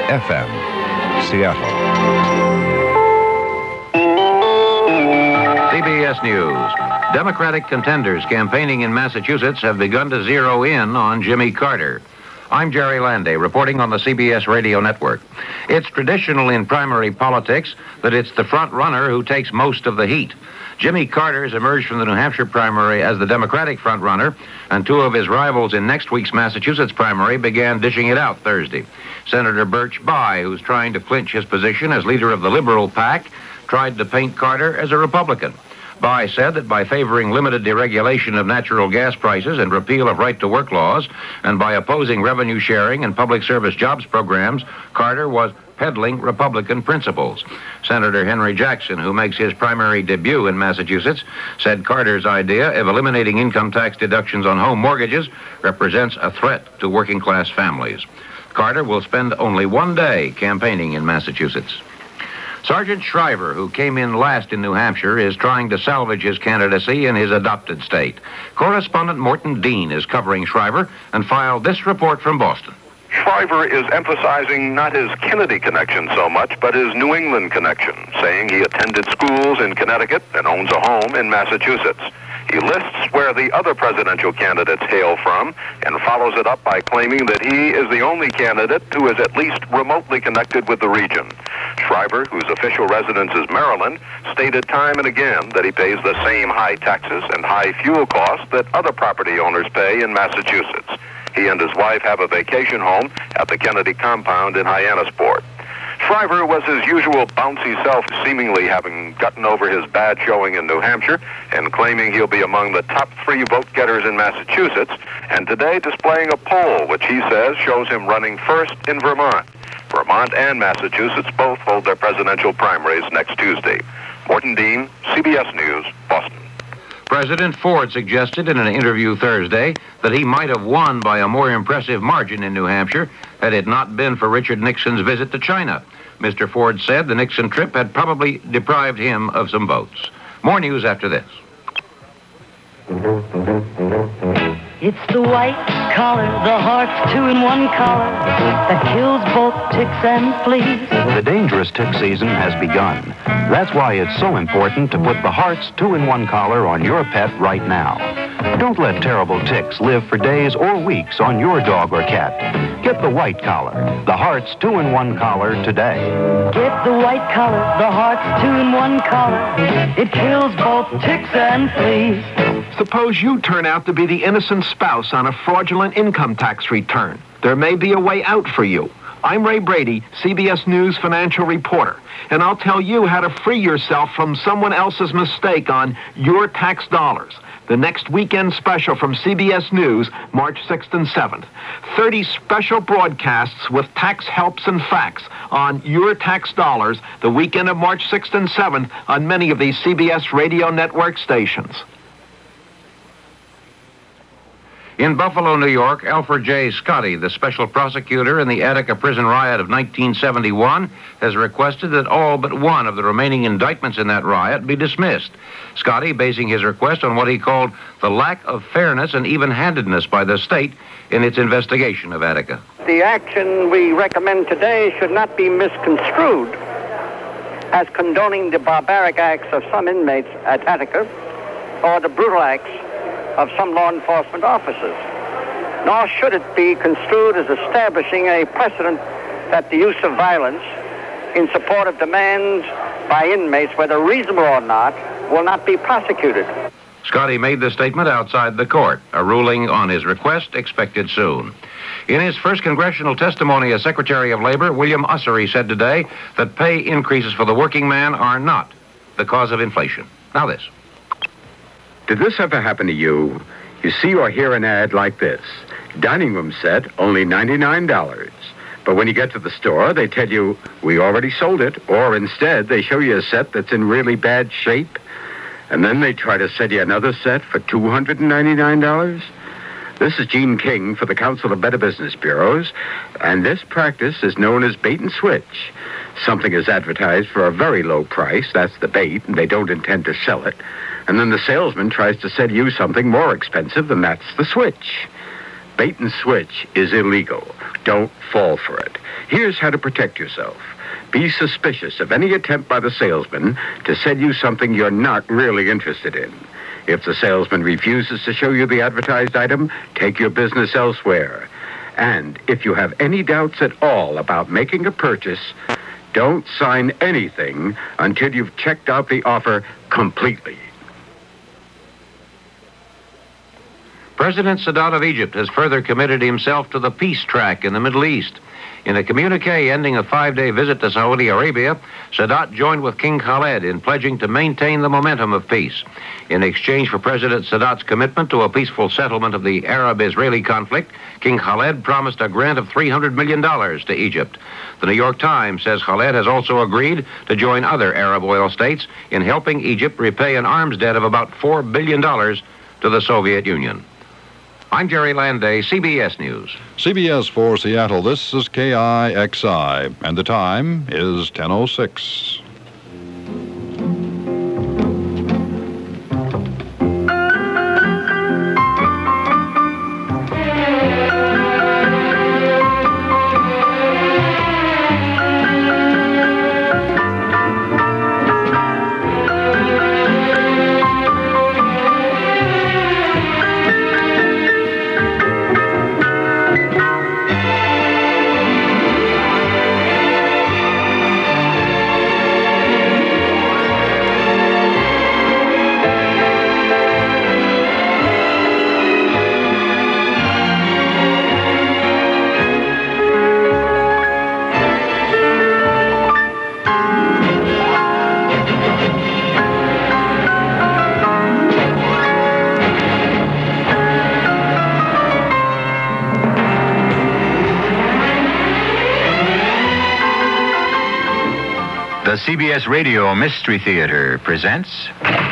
FM, Seattle. CBS News. Democratic contenders campaigning in Massachusetts have begun to zero in on Jimmy Carter. I'm Jerry Landay, reporting on the CBS radio network. It's traditional in primary politics that it's the front runner who takes most of the heat. Jimmy Carter's emerged from the New Hampshire primary as the Democratic front runner, and two of his rivals in next week's Massachusetts primary began dishing it out Thursday. Senator Birch Bayh, who's trying to clinch his position as leader of the Liberal PAC, tried to paint Carter as a Republican. Bayh said that by favoring limited deregulation of natural gas prices and repeal of right-to-work laws, and by opposing revenue sharing and public service jobs programs, Carter was peddling Republican principles. Senator Henry Jackson, who makes his primary debut in Massachusetts, said Carter's idea of eliminating income tax deductions on home mortgages represents a threat to working-class families. Carter will spend only one day campaigning in Massachusetts. Sergeant Shriver, who came in last in New Hampshire, is trying to salvage his candidacy in his adopted state. Correspondent Morton Dean is covering Shriver and filed this report from Boston. Shriver is emphasizing not his Kennedy connection so much, but his New England connection, saying he attended schools in Connecticut and owns a home in Massachusetts. He lists where the other presidential candidates hail from and follows it up by claiming that he is the only candidate who is at least remotely connected with the region. Shriver, whose official residence is Maryland, stated time and again that he pays the same high taxes and high fuel costs that other property owners pay in Massachusetts. He and his wife have a vacation home at the Kennedy compound in Hyannisport. Shriver was his usual bouncy self, seemingly having gotten over his bad showing in New Hampshire and claiming he'll be among the top 3 vote-getters in Massachusetts, and today displaying a poll which he says shows him running first in Vermont. Vermont and Massachusetts both hold their presidential primaries next Tuesday. Morton Dean, CBS News, Boston. President Ford suggested in an interview Thursday that he might have won by a more impressive margin in New Hampshire had it not been for Richard Nixon's visit to China. Mr. Ford said the Nixon trip had probably deprived him of some votes. More news after this. It's the white collar, the heart's 2-in-1 collar that kills both ticks and fleas. The dangerous tick season has begun. That's why it's so important to put the Heart's 2-in-1 collar on your pet right now. Don't let terrible ticks live for days or weeks on your dog or cat. Get the white collar, the Heart's 2-in-1 collar today. Get the white collar, the heart's 2-in-1 collar. It kills both ticks and fleas. Suppose you turn out to be the innocent spouse on a fraudulent income tax return. There may be a way out for you. I'm Ray Brady, CBS News financial reporter, and I'll tell you how to free yourself from someone else's mistake on your tax dollars. The next weekend special from CBS News, March 6th and 7th. 30 special broadcasts with tax helps and facts on your tax dollars the weekend of March 6th and 7th on many of these CBS radio network stations. In Buffalo, New York, Alfred J. Scotty, the special prosecutor in the Attica prison riot of 1971, has requested that all but one of the remaining indictments in that riot be dismissed. Scotty basing his request on what he called the lack of fairness and even-handedness by the state in its investigation of Attica. The action we recommend today should not be misconstrued as condoning the barbaric acts of some inmates at Attica or the brutal acts of some law enforcement officers. Nor should it be construed as establishing a precedent that the use of violence in support of demands by inmates, whether reasonable or not, will not be prosecuted. Scotty made the statement outside the court, a ruling on his request expected soon. In his first congressional testimony as Secretary of Labor, William Ussery said today that pay increases for the working man are not the cause of inflation. Now this. Did this ever happen to you? You see or hear an ad like this. Dining room set, only $99. But when you get to the store, they tell you, we already sold it. Or instead, they show you a set that's in really bad shape. And then they try to sell you another set for $299. This is Gene King for the Council of Better Business Bureaus. And this practice is known as bait and switch. Something is advertised for a very low price. That's the bait, and they don't intend to sell it. And then the salesman tries to sell you something more expensive, and that's the switch. Bait and switch is illegal. Don't fall for it. Here's how to protect yourself. Be suspicious of any attempt by the salesman to sell you something you're not really interested in. If the salesman refuses to show you the advertised item, take your business elsewhere. And if you have any doubts at all about making a purchase, don't sign anything until you've checked out the offer completely. President Sadat of Egypt has further committed himself to the peace track in the Middle East. In a communique ending a 5-day visit to Saudi Arabia, Sadat joined with King Khaled in pledging to maintain the momentum of peace. In exchange for President Sadat's commitment to a peaceful settlement of the Arab-Israeli conflict, King Khaled promised a grant of $300 million to Egypt. The New York Times says Khaled has also agreed to join other Arab oil states in helping Egypt repay an arms debt of about $4 billion to the Soviet Union. I'm Jerry Landay, CBS News. CBS for Seattle, this is KIXI, and the time is 10:06. The CBS Radio Mystery Theater presents...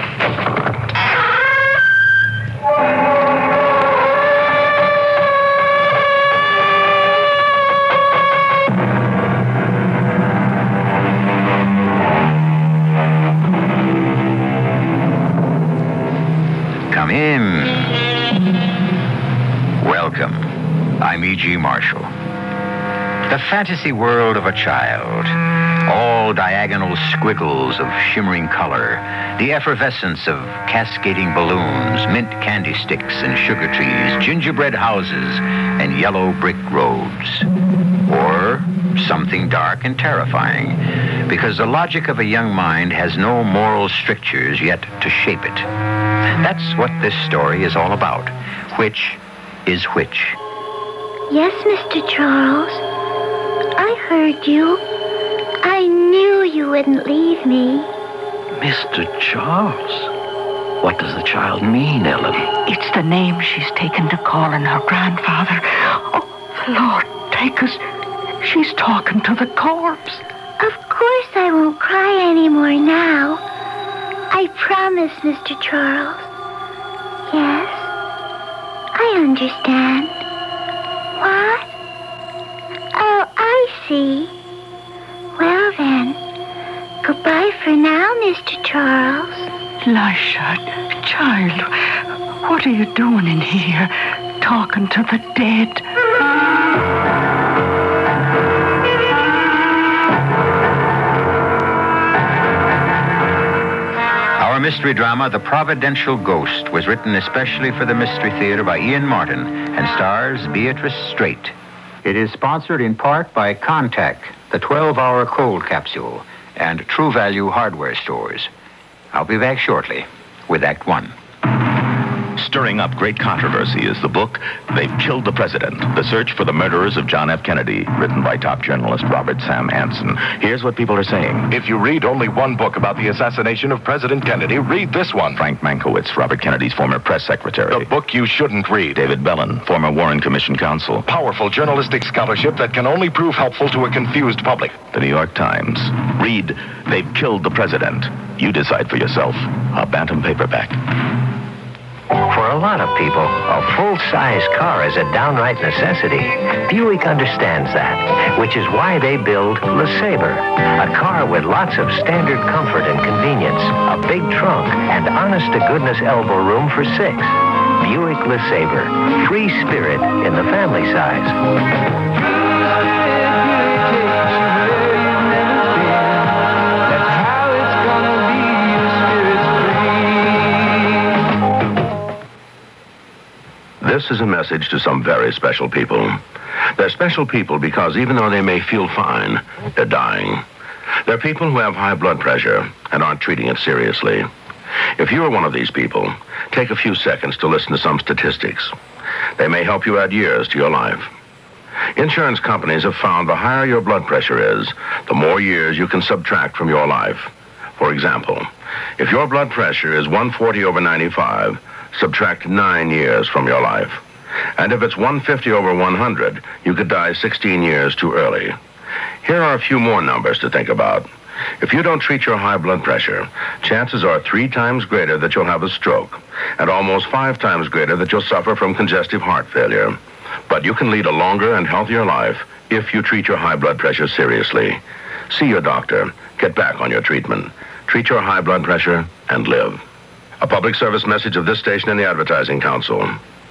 Come in. Welcome. I'm E.G. Marshall. The fantasy world of a child. All diagonal squiggles of shimmering color, the effervescence of cascading balloons, mint candy sticks and sugar trees, gingerbread houses, and yellow brick roads. Or something dark and terrifying, because the logic of a young mind has no moral strictures yet to shape it. That's what this story is all about. Which is which? Yes, Mr. Charles. I heard you. I knew you wouldn't leave me. Mr. Charles? What does the child mean, Ellen? It's the name she's taken to calling her grandfather. Oh, the Lord take us. She's talking to the corpse. Of course I won't cry anymore now. I promise, Mr. Charles. Yes, I understand. What? Oh, I see. Well then, goodbye for now, Mr. Charles. Lisha, child, what are you doing in here, talking to the dead? Our mystery drama, The Providential Ghost, was written especially for the Mystery Theater by Ian Martin and stars Beatrice Straight. It is sponsored in part by Contact, the 12-hour cold capsule, and True Value hardware stores. I'll be back shortly with Act One. Stirring up great controversy is the book, They've Killed the President, The Search for the Murderers of John F. Kennedy, written by top journalist Robert Sam Hansen. Here's what people are saying. If you read only one book about the assassination of President Kennedy, read this one. Frank Mankiewicz, Robert Kennedy's former press secretary. The book you shouldn't read. David Bellin, former Warren Commission counsel. Powerful journalistic scholarship that can only prove helpful to a confused public. The New York Times. Read They've Killed the President. You decide for yourself. A Bantam paperback. For a lot of people, a full-size car is a downright necessity. Buick understands that, which is why they build LeSabre, a car with lots of standard comfort and convenience, a big trunk, and honest-to-goodness elbow room for 6. Buick LeSabre. Free spirit in the family size. This is a message to some very special people. They're special people because even though they may feel fine, they're dying. They're people who have high blood pressure and aren't treating it seriously. If you are one of these people, take a few seconds to listen to some statistics. They may help you add years to your life. Insurance companies have found the higher your blood pressure is, the more years you can subtract from your life. For example, if your blood pressure is 140/95, subtract 9 years from your life. And if it's 150/100, you could die 16 years too early. Here are a few more numbers to think about. If you don't treat your high blood pressure, chances are 3 times greater that you'll have a stroke, and almost 5 times greater that you'll suffer from congestive heart failure. But you can lead a longer and healthier life if you treat your high blood pressure seriously. See your doctor. Get back on your treatment. Treat your high blood pressure and live. A public service message of this station and the Advertising Council.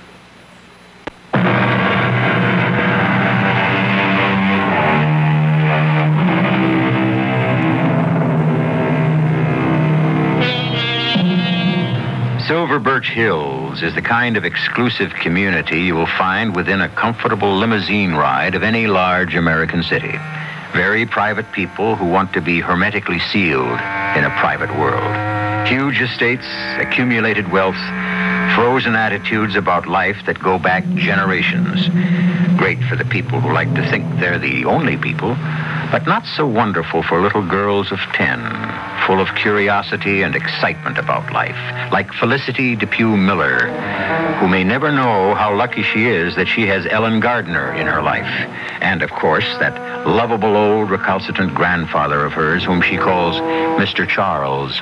Silver Birch Hills is the kind of exclusive community you will find within a comfortable limousine ride of any large American city. Very private people who want to be hermetically sealed in a private world. Huge estates, accumulated wealth, frozen attitudes about life that go back generations. Great for the people who like to think they're the only people, but not so wonderful for little girls of 10, full of curiosity and excitement about life, like Felicity Depew Miller, who may never know how lucky she is that she has Ellen Gardner in her life, and, of course, that lovable old recalcitrant grandfather of hers whom she calls Mr. Charles.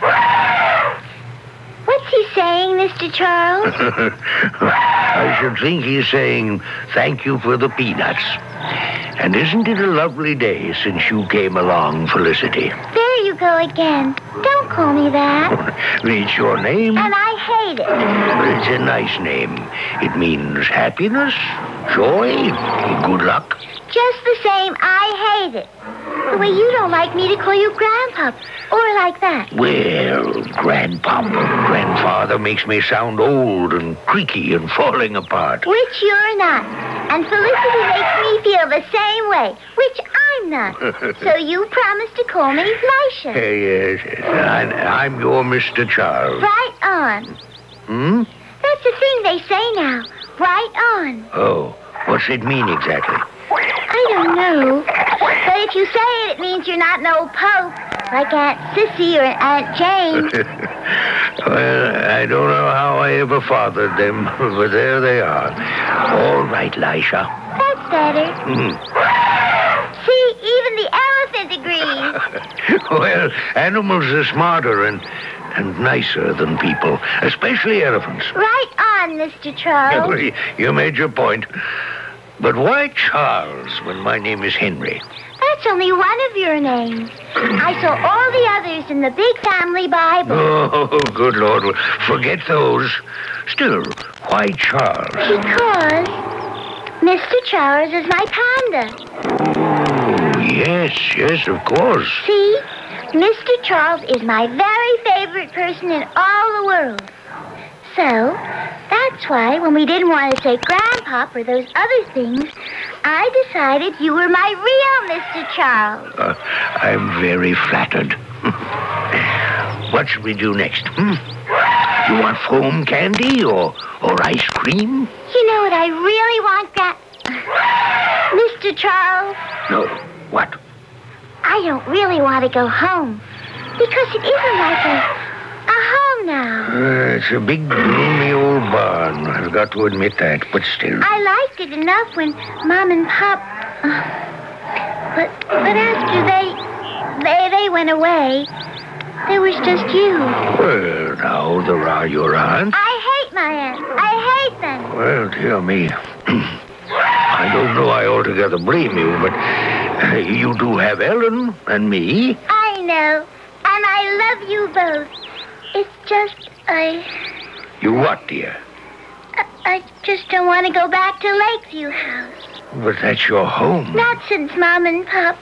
What's he saying, Mr. Charles? I should think he's saying thank you for the peanuts. And isn't it a lovely day since you came along, Felicity? There you go again. Don't call me that. It's your name? And I hate it. But it's a nice name. It means happiness, joy, good luck. Just the same, I hate it. The way you don't like me to call you Grandpop, or like that. Well, Grandfather makes me sound old and creaky and falling apart. Which you're not. And Felicity makes me feel the same way, which I'm not. So you promise to call me Lisha. Yes, I'm your Mr. Charles. Right on. Hmm? That's the thing they say now. Right on. Oh, what's it mean exactly? I don't know. But if you say it, it means you're not no Pope, like Aunt Sissy or Aunt Jane. Well, I don't know how I ever fathered them, but there they are. All right, Lisha. That's better. See, even the elephant agrees. Well, animals are smarter and nicer than people, especially elephants. Right on, Mr. Charles. You made your point. But why Charles when my name is Henry? That's only one of your names. I saw all the others in the big family Bible. Oh, good Lord. Forget those. Still, why Charles? Because Mr. Charles is my panda. Oh, yes, of course. See? Mr. Charles is my very favorite person in all the world. So, that's why when we didn't want to say Grandpop or those other things, I decided you were my real Mr. Charles. I'm very flattered. What should we do next? You want foam candy or ice cream? You know what I really want, Mr. Charles? No, what? I don't really want to go home because it isn't like a home now. It's a big, gloomy old barn. I've got to admit that, but still. I liked it enough when Mom and Pop... But after they went away, there was just you. Well, now there are your aunts. I hate my aunts. I hate them. Well, dear me. I don't know I altogether blame you, but you do have Ellen and me. I know. And I love you both. It's just, You what, dear? I just don't want to go back to Lakeview House. But that's your home. Not since Mom and Pop.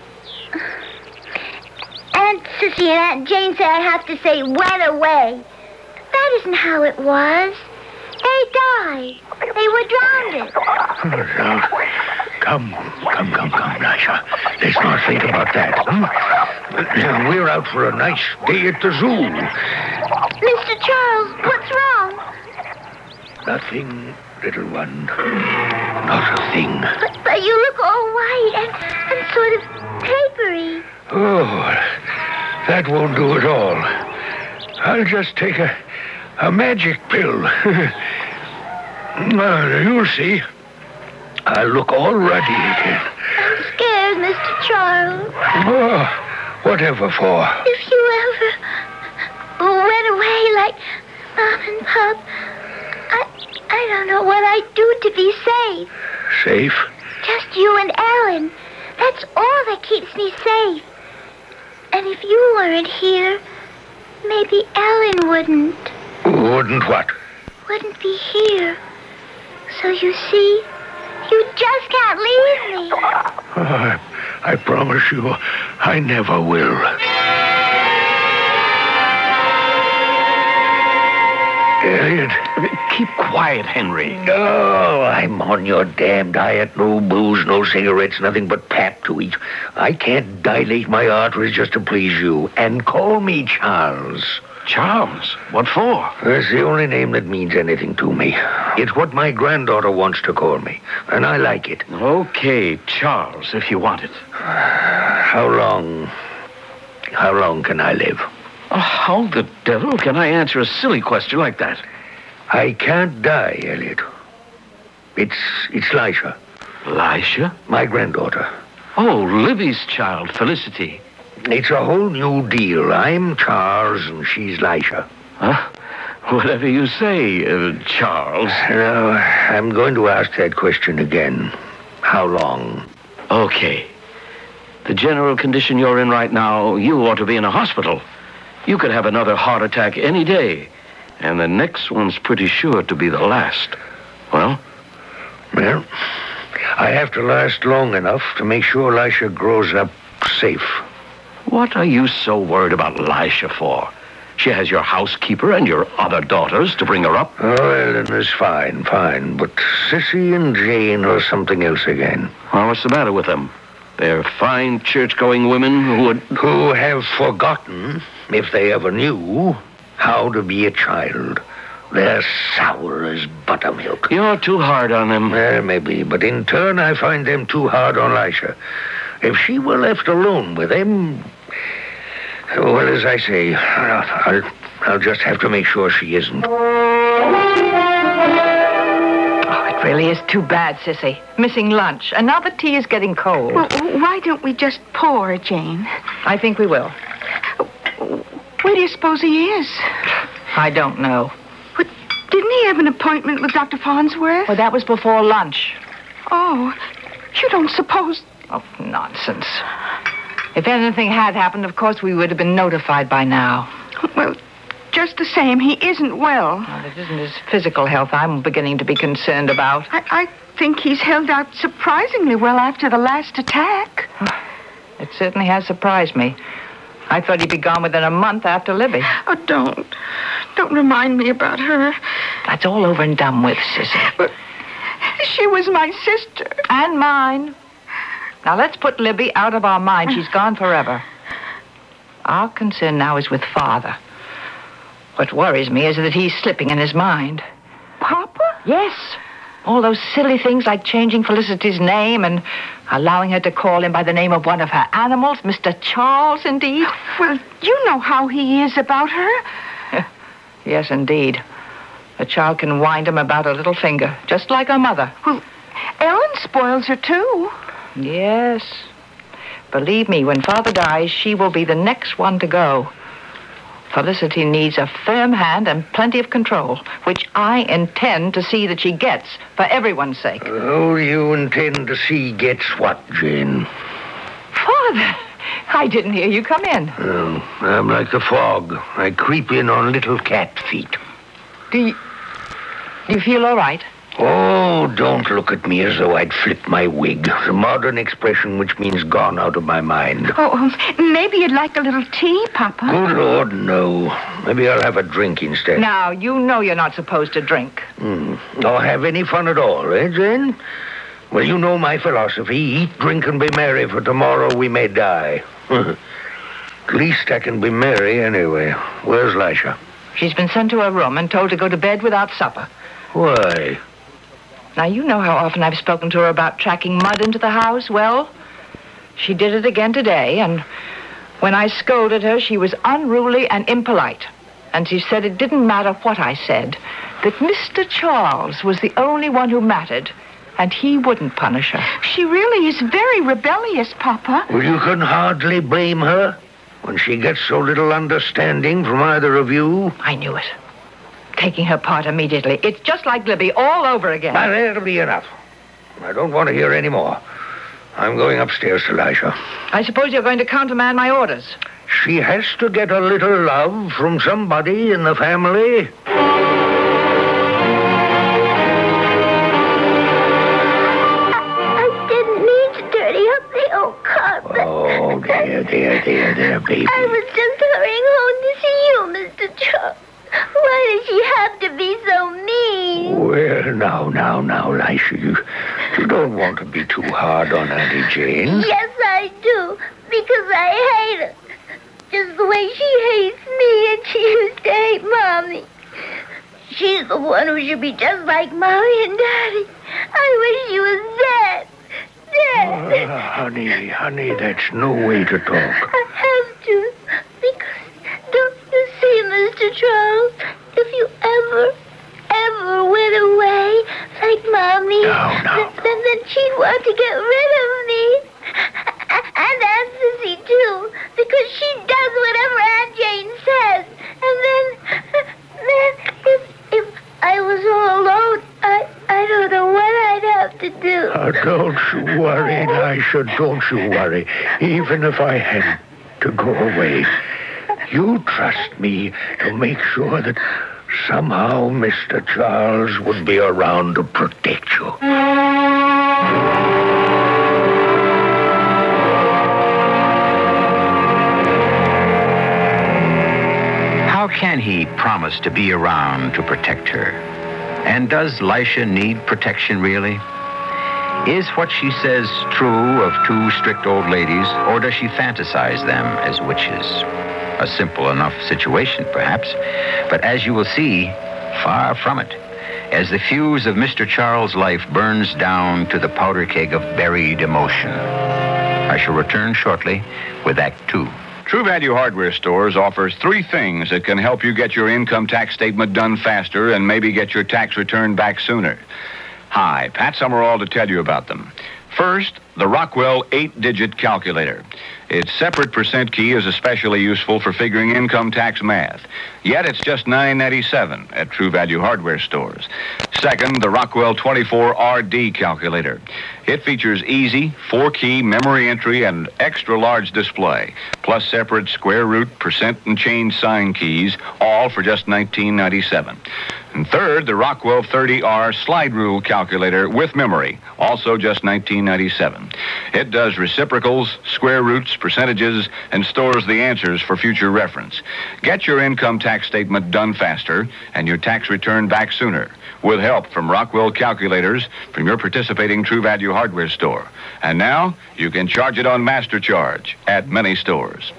Aunt Sissy and Aunt Jane say I have to say went away. That isn't how it was. They died. They were drowned. Come, Lisha. Let's not think about that. We're out for a nice day at the zoo. Mr. Charles, what's wrong? Nothing, little one. Not a thing. But you look all white and sort of papery. Oh, that won't do at all. I'll just take a magic pill. You'll see. I'll look all ruddy again. I'm scared, Mr. Charles. Oh, whatever for? If you ever went away like Mom and Pop, I don't know what I'd do to be safe. Safe? Just you and Ellen. That's all that keeps me safe. And if you weren't here, maybe Ellen wouldn't. Wouldn't what? Wouldn't be here. So you see, you just can't leave me. I promise you, I never will. Elliot. Keep quiet, Henry. Oh, I'm on your damn diet. No booze, no cigarettes, nothing but pap to eat. I can't dilate my arteries just to please you. And call me Charles. Charles? What for? That's the only name that means anything to me. It's what my granddaughter wants to call me, and I like it. Okay, Charles, if you want it. How long can I live? How the devil can I answer a silly question like that? I can't die, Elliot. It's Lisha. Lisha? My granddaughter. Oh, Libby's child, Felicity. It's a whole new deal. I'm Charles and she's Lisha. Huh? Whatever you say, Charles. Now, I'm going to ask that question again. How long? Okay. The general condition you're in right now, you ought to be in a hospital. You could have another heart attack any day. And the next one's pretty sure to be the last. Well, I have to last long enough to make sure Lisha grows up safe. What are you so worried about Lisha for? She has your housekeeper and your other daughters to bring her up. Oh, Ellen is fine. But Sissy and Jane are something else again. Well, what's the matter with them? They're fine church-going women who have forgotten, if they ever knew, how to be a child. They're sour as buttermilk. You're too hard on them. Maybe, but in turn I find them too hard on Lisha. If she were left alone with them, well, as I say, I'll just have to make sure she isn't. It really is too bad, Sissy. Missing lunch. And now the tea is getting cold. Well, why don't we just pour, Jane? I think we will. Where do you suppose he is? I don't know. But didn't he have an appointment with Dr. Farnsworth? Well, that was before lunch. Oh, you don't suppose... Oh, nonsense. If anything had happened, of course, we would have been notified by now. Well, just the same, he isn't well. Well, it isn't his physical health I'm beginning to be concerned about. I think he's held out surprisingly well after the last attack. It certainly has surprised me. I thought he'd be gone within a month after Libby. Oh, don't. Don't remind me about her. That's all over and done with, Sissy. But she was my sister. And mine. Now, let's put Libby out of our mind. She's gone forever. Our concern now is with Father. What worries me is that he's slipping in his mind. Papa? Yes. All those silly things like changing Felicity's name and allowing her to call him by the name of one of her animals, Mr. Charles, indeed. Well, you know how he is about her. Yes, indeed. A child can wind him about her little finger, just like her mother. Well, Ellen spoils her, too. Yes. Believe me, when Father dies, she will be the next one to go. Felicity needs a firm hand and plenty of control, which I intend to see that she gets, for everyone's sake. Oh, you intend to see gets what, Jane? Father, I didn't hear you come in. Oh, I'm like the fog. I creep in on little cat feet. Do you feel all right? Oh, don't look at me as though I'd flipped my wig. The modern expression which means gone out of my mind. Oh, maybe you'd like a little tea, Papa. Good Lord, no. Maybe I'll have a drink instead. Now, you know you're not supposed to drink. Or have any fun at all, eh, Jane? Well, you know my philosophy. Eat, drink, and be merry, for tomorrow we may die. At least I can be merry anyway. Where's Lisha? She's been sent to her room and told to go to bed without supper. Why? Now, you know how often I've spoken to her about tracking mud into the house. Well, she did it again today, and when I scolded her, she was unruly and impolite. And she said it didn't matter what I said, that Mr. Charles was the only one who mattered, and he wouldn't punish her. She really is very rebellious, Papa. Well, you can hardly blame her when she gets so little understanding from either of you. I knew it. Taking her part immediately. It's just like Libby all over again. Now, that'll be enough. I don't want to hear any more. I'm going upstairs to Lisha. I suppose you're going to countermand my orders. She has to get a little love from somebody in the family. I didn't mean to dirty up the old carpet. Oh, there, baby. I was just hurrying home to see you, Mr. Charles. Why does she have to be so mean? Well, now, Lisha, you don't want to be too hard on Auntie Jane. Yes, I do, because I hate her. Just the way she hates me, and she used to hate Mommy. She's the one who should be just like Mommy and Daddy. I wish she was dead. Dead. Honey, that's no way to talk. I have to, because don't you see, Mr. Charles, if you ever went away like Mommy, then she'd want to get rid of me. And Aunt Sissy, too, because she does whatever Aunt Jane says. And then if I was all alone, I don't know what I'd have to do. Don't you worry, Lisha, don't you worry. Even if I had to go away, you trust me to make sure that somehow Mr. Charles would be around to protect you. How can he promise to be around to protect her? And does Lisha need protection, really? Is what she says true of two strict old ladies, or does she fantasize them as witches? A simple enough situation, perhaps, but as you will see, far from it, as the fuse of Mr. Charles' life burns down to the powder keg of buried emotion. I shall return shortly with Act 2. True Value Hardware Stores offers 3 things that can help you get your income tax statement done faster and maybe get your tax return back sooner. Hi, Pat Summerall to tell you about them. First, the Rockwell 8-digit calculator. Its separate percent key is especially useful for figuring income tax math. Yet it's just $9.97 at True Value Hardware Stores. Second, the Rockwell 24RD calculator. It features easy 4-key memory entry and extra large display, plus separate square root, percent, and change sign keys, all for just $19.97. And third, the Rockwell 30R slide rule calculator with memory, also just $19.97. It does reciprocals, square roots, percentages, and stores the answers for future reference. Get your income tax statement done faster and your tax return back sooner with help from Rockwell calculators from your participating True Value Hardware store. And now you can charge it on Master Charge at many stores.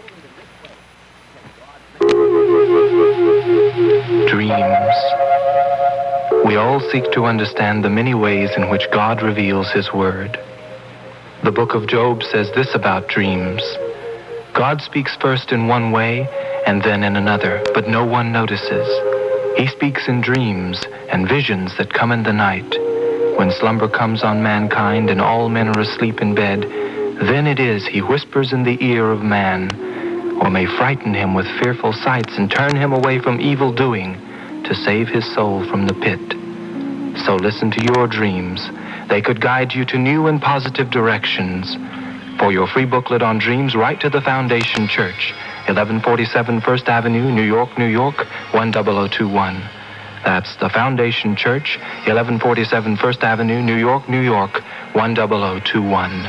Dreams. We all seek to understand the many ways in which God reveals His Word. The book of Job says this about dreams. God speaks first in one way and then in another, but no one notices. He speaks in dreams and visions that come in the night. When slumber comes on mankind and all men are asleep in bed, then it is He whispers in the ear of man, or may frighten him with fearful sights and turn him away from evil doing to save his soul from the pit. So listen to your dreams. They could guide you to new and positive directions. For your free booklet on dreams, write to the Foundation Church, 1147 First Avenue, New York, New York, 10021. That's the Foundation Church, 1147 First Avenue, New York, New York, 10021.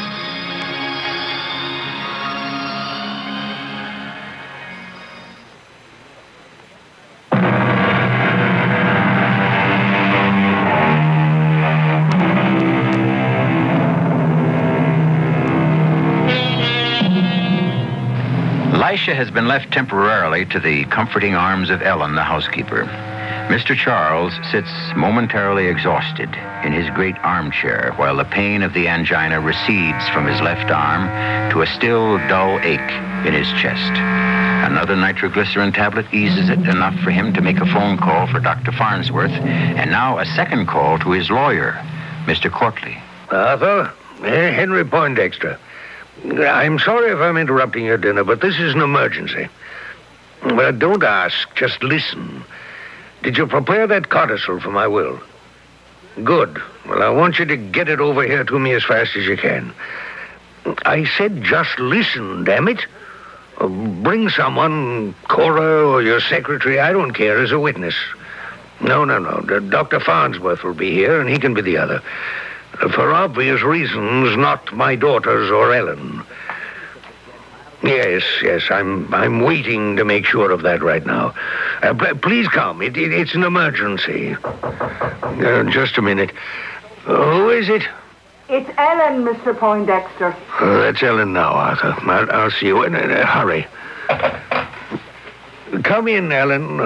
Elisha has been left temporarily to the comforting arms of Ellen, the housekeeper. Mr. Charles sits momentarily exhausted in his great armchair while the pain of the angina recedes from his left arm to a still dull ache in his chest. Another nitroglycerin tablet eases it enough for him to make a phone call for Dr. Farnsworth, and now a second call to his lawyer, Mr. Courtly. Arthur, Henry Poindexter. I'm sorry if I'm interrupting your dinner, but this is an emergency. But don't ask, just listen. Did you prepare that codicil for my will? Good. Well, I want you to get it over here to me as fast as you can. I said just listen, damn it. Bring someone, Cora or your secretary, I don't care, as a witness. No. Dr. Farnsworth will be here, and he can be the other. For obvious reasons, not my daughters or Ellen. Yes, I'm waiting to make sure of that right now. Please come. It's an emergency. Just a minute. Who is it? It's Ellen, Mr. Poindexter. That's Ellen now, Arthur. I'll see you. Hurry. Come in, Ellen.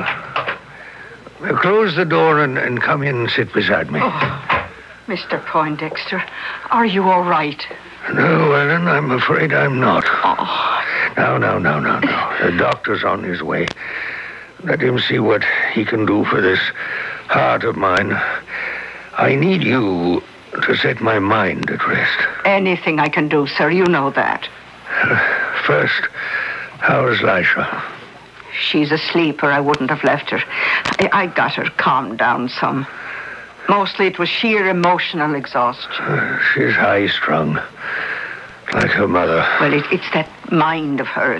Close the door and come in and sit beside me. Oh, Mr. Poindexter, are you all right? No, Ellen, I'm afraid I'm not. Oh. No. The doctor's on his way. Let him see what he can do for this heart of mine. I need you to set my mind at rest. Anything I can do, sir, you know that. First, how's Lisha? She's asleep, or I wouldn't have left her. I got her calmed down some. Mostly it was sheer emotional exhaustion. She's high-strung, like her mother. Well, it's that mind of hers.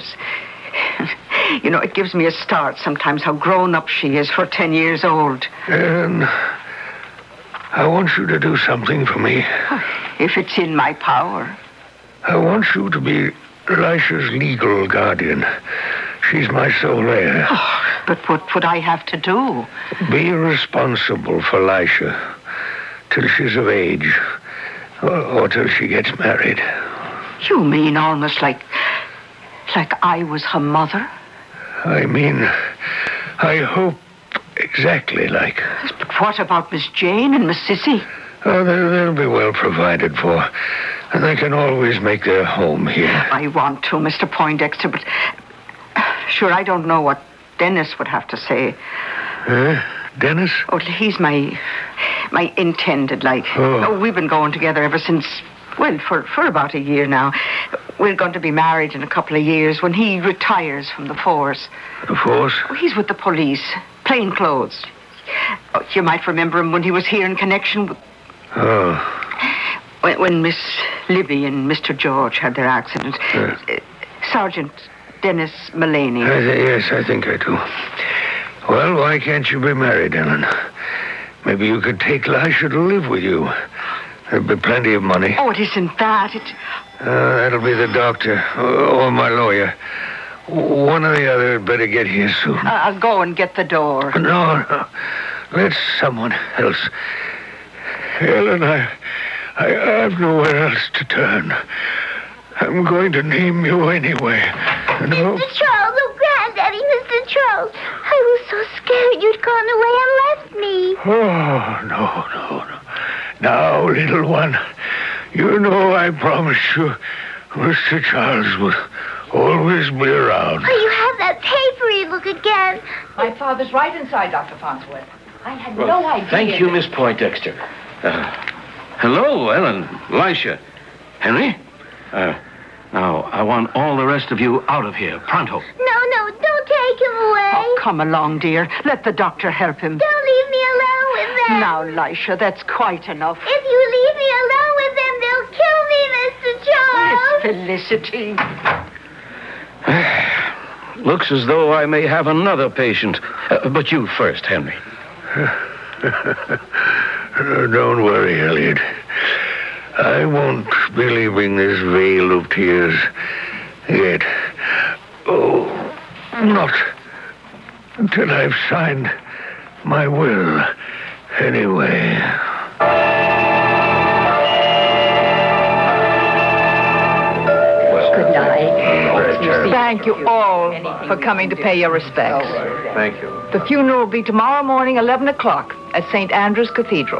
You know, it gives me a start sometimes how grown up she is for 10 years old. And I want you to do something for me. If it's in my power. I want you to be Lisha's legal guardian. She's my sole heir. Oh, but what would I have to do? Be responsible for Lisha till she's of age, or till she gets married. You mean almost like I was her mother? I mean, I hope exactly like. But what about Miss Jane and Miss Sissy? Oh, they'll be well provided for, and they can always make their home here. I want to, Mr. Poindexter, but sure, I don't know what Dennis would have to say. Dennis? Oh, he's my intended, like. Oh. We've been going together ever since, well, for about a year now. We're going to be married in a couple of years when he retires from the force. The force? Oh, he's with the police, plain clothes. Oh, you might remember him when he was here in connection with... Oh. When Miss Libby and Mr. George had their accident. Sergeant Dennis Mullaney. Yes, I think I do. Well, why can't you be married, Ellen? Maybe you could take Lisha to live with you. There'd be plenty of money. Oh, it isn't that. That'll be the doctor or my lawyer. One or the other had better get here soon. I'll go and get the door. No. Let someone else. Ellen, I have nowhere else to turn. I'm going to name you anyway. No? Mr. Charles, oh, Granddaddy, Mr. Charles. I was so scared you'd gone away and left me. Oh, no. Now, little one, you know I promised you Mr. Charles would always be around. Oh, you have that papery look again. My father's right inside, Dr. Farnsworth. I had no idea. Thank you, Miss Poindexter. Hello, Ellen, Lisha, Henry. Now, I want all the rest of you out of here, pronto. No, don't take him away. Oh, come along, dear. Let the doctor help him. Don't leave me alone with them. Now, Lisha, that's quite enough. If you leave me alone with them, they'll kill me, Mr. Charles. Yes, Felicity. Looks as though I may have another patient. But you first, Henry. Don't worry, Elliot. I won't be leaving this vale of tears yet. Oh, not until I've signed my will, anyway. Good night. Thank you all for coming to pay your respects. Thank you. The funeral will be tomorrow morning, 11 o'clock, at St. Andrew's Cathedral.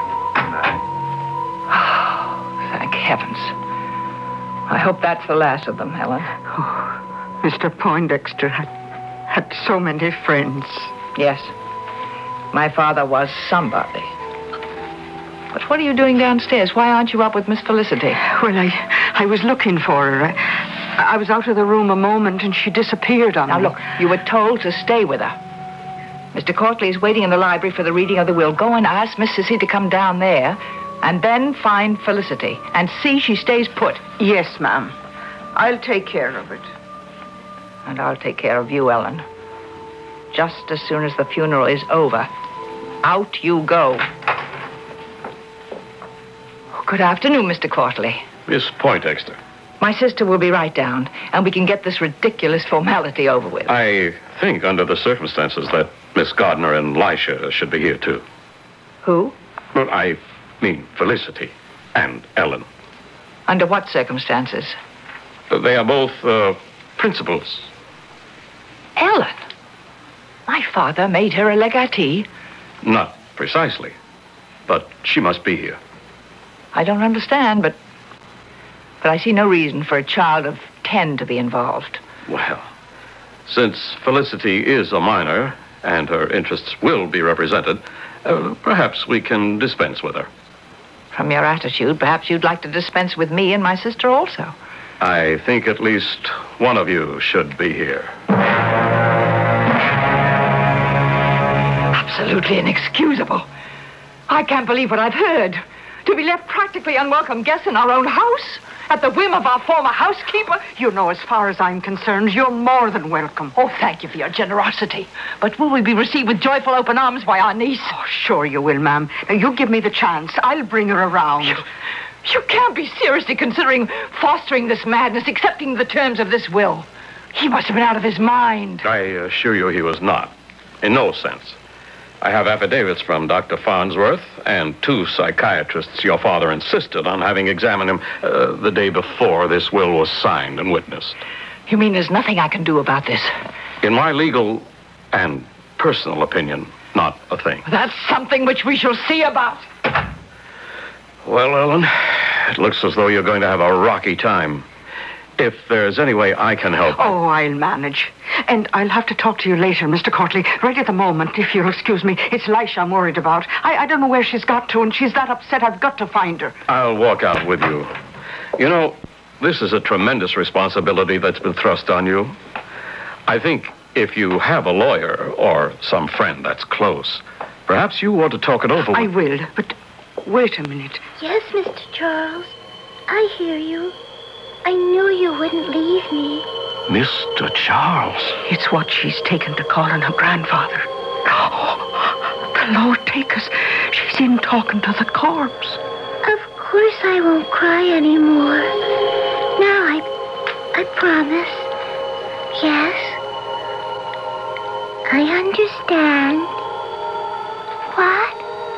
Thank heavens. I hope that's the last of them, Helen. Oh, Mr. Poindexter had so many friends. Yes. My father was somebody. But what are you doing downstairs? Why aren't you up with Miss Felicity? Well, I was looking for her. I was out of the room a moment and she disappeared on me. Now, look, you were told to stay with her. Mr. Courtley is waiting in the library for the reading of the will. Go and ask Miss Sissy to come down there and then find Felicity and see she stays put. Yes, ma'am. I'll take care of it. And I'll take care of you, Ellen. Just as soon as the funeral is over, out you go. Good afternoon, Mr. Courtley. Miss Poindexter. My sister will be right down, and we can get this ridiculous formality over with. I think, under the circumstances, that Miss Gardner and Lisha should be here, too. Who? Well, I mean Felicity and Ellen. Under what circumstances? They are both principals. Ellen? My father made her a legatee? Not precisely, but she must be here. I don't understand, but I see no reason for a child of 10 to be involved. Well, since Felicity is a minor and her interests will be represented, perhaps we can dispense with her. From your attitude, perhaps you'd like to dispense with me and my sister also. I think at least one of you should be here. Absolutely inexcusable. I can't believe what I've heard. To be left practically unwelcome guests in our own house? At the whim of our former housekeeper? You know, as far as I'm concerned, you're more than welcome. Oh, thank you for your generosity. But will we be received with joyful open arms by our niece? Oh, sure you will, ma'am. Now, you give me the chance. I'll bring her around. You can't be seriously considering fostering this madness, accepting the terms of this will. He must have been out of his mind. I assure you he was not. In no sense. I have affidavits from Dr. Farnsworth and 2 psychiatrists your father insisted on having examined him the day before this will was signed and witnessed. You mean there's nothing I can do about this? In my legal and personal opinion, not a thing. That's something which we shall see about. Well, Ellen, it looks as though you're going to have a rocky time. If there's any way I can help... Oh, I'll manage. And I'll have to talk to you later, Mr. Courtley. Right at the moment, if you'll excuse me. It's Lisha I'm worried about. I don't know where she's got to, and she's that upset I've got to find her. I'll walk out with you. You know, this is a tremendous responsibility that's been thrust on you. I think if you have a lawyer or some friend that's close, perhaps you ought to talk it over with... I will, but wait a minute. Yes, Mr. Charles. I hear you. I knew you wouldn't leave me. Mr. Charles. It's what she's taken to calling her grandfather. Oh, the Lord take us. She's in talking to the corpse. Of course I won't cry anymore. Now I promise. Yes. I understand. What?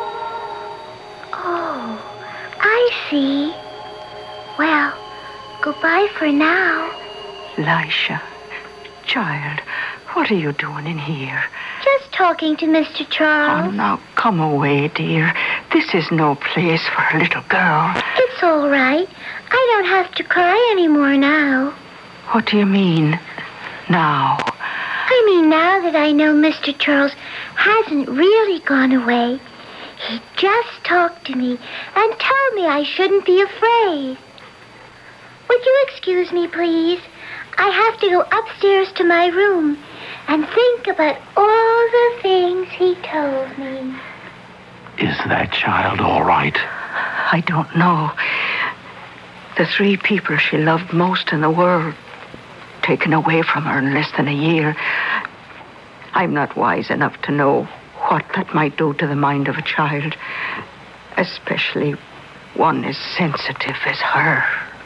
Oh, I see. Well, goodbye for now. Lisha, child, what are you doing in here? Just talking to Mr. Charles. Oh, now, come away, dear. This is no place for a little girl. It's all right. I don't have to cry anymore now. What do you mean, now? I mean now that I know Mr. Charles hasn't really gone away. He just talked to me and told me I shouldn't be afraid. Would you excuse me, please? I have to go upstairs to my room and think about all the things he told me. Is that child all right? I don't know. The 3 people she loved most in the world, taken away from her in less than a year. I'm not wise enough to know what that might do to the mind of a child, especially one as sensitive as her.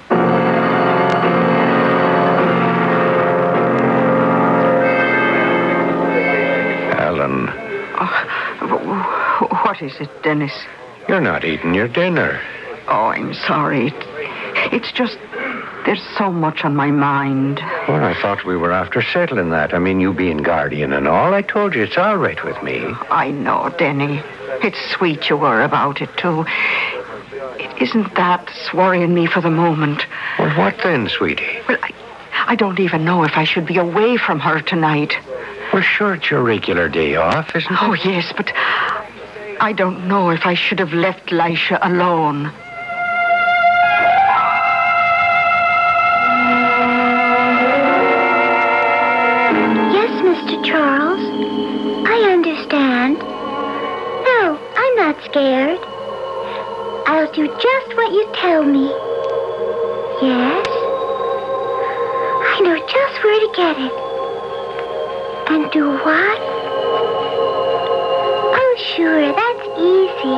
Ellen. What is it, Dennis? You're not eating your dinner. Oh, I'm sorry. It's just, there's so much on my mind. Well, I thought we were after settling that. I mean, you being guardian and all. I told you it's all right with me. I know, Denny. It's sweet you were about it, too. It isn't that worrying me for the moment. Well, what then, sweetie? Well, I don't even know if I should be away from her tonight. Well, sure, it's your regular day off, isn't it? Oh, yes, but I don't know if I should have left Lisha alone. Yes, Mr. Charles. I understand. No, I'm not scared. I'll do just what you tell me. Yes? I know just where to get it. And do what? Oh, sure, that's easy.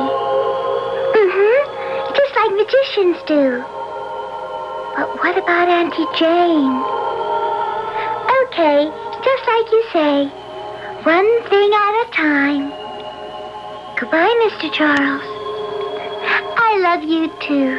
Just like magicians do. But what about Auntie Jane? Okay, just like you say. One thing at a time. Goodbye, Mr. Charles. I love you, too.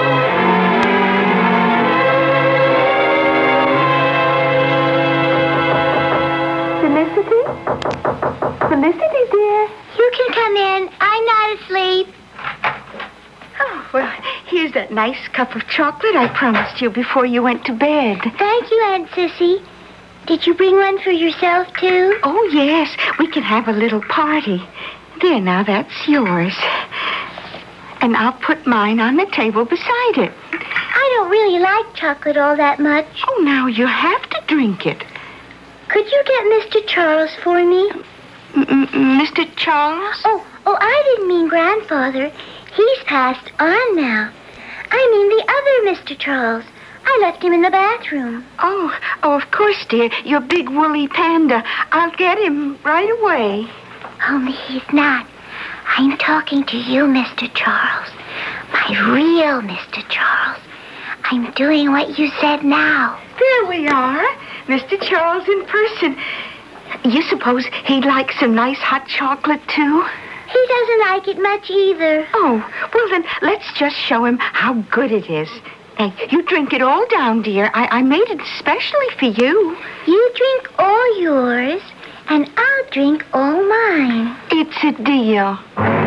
Felicity, dear. You can come in. I'm not asleep. Oh, well, here's that nice cup of chocolate I promised you before you went to bed. Thank you, Aunt Sissy. Did you bring one for yourself, too? Oh, yes. We can have a little party. There, now, that's yours. And I'll put mine on the table beside it. I don't really like chocolate all that much. Oh, now, you have to drink it. Could you get Mr. Charles for me? Mr. Charles? Oh, I didn't mean grandfather. He's passed on now. I mean the other Mr. Charles. I left him in the bathroom. Oh, of course, dear. Your big woolly panda. I'll get him right away. Only he's not. I'm talking to you, Mr. Charles. My real Mr. Charles. I'm doing what you said now. There we are. Mr. Charles in person. You suppose he'd like some nice hot chocolate, too? He doesn't like it much either. Oh, well, then let's just show him how good it is. Hey, you drink it all down, dear. I made it especially for you. You drink all yours, and I'll drink all mine. It's a deal.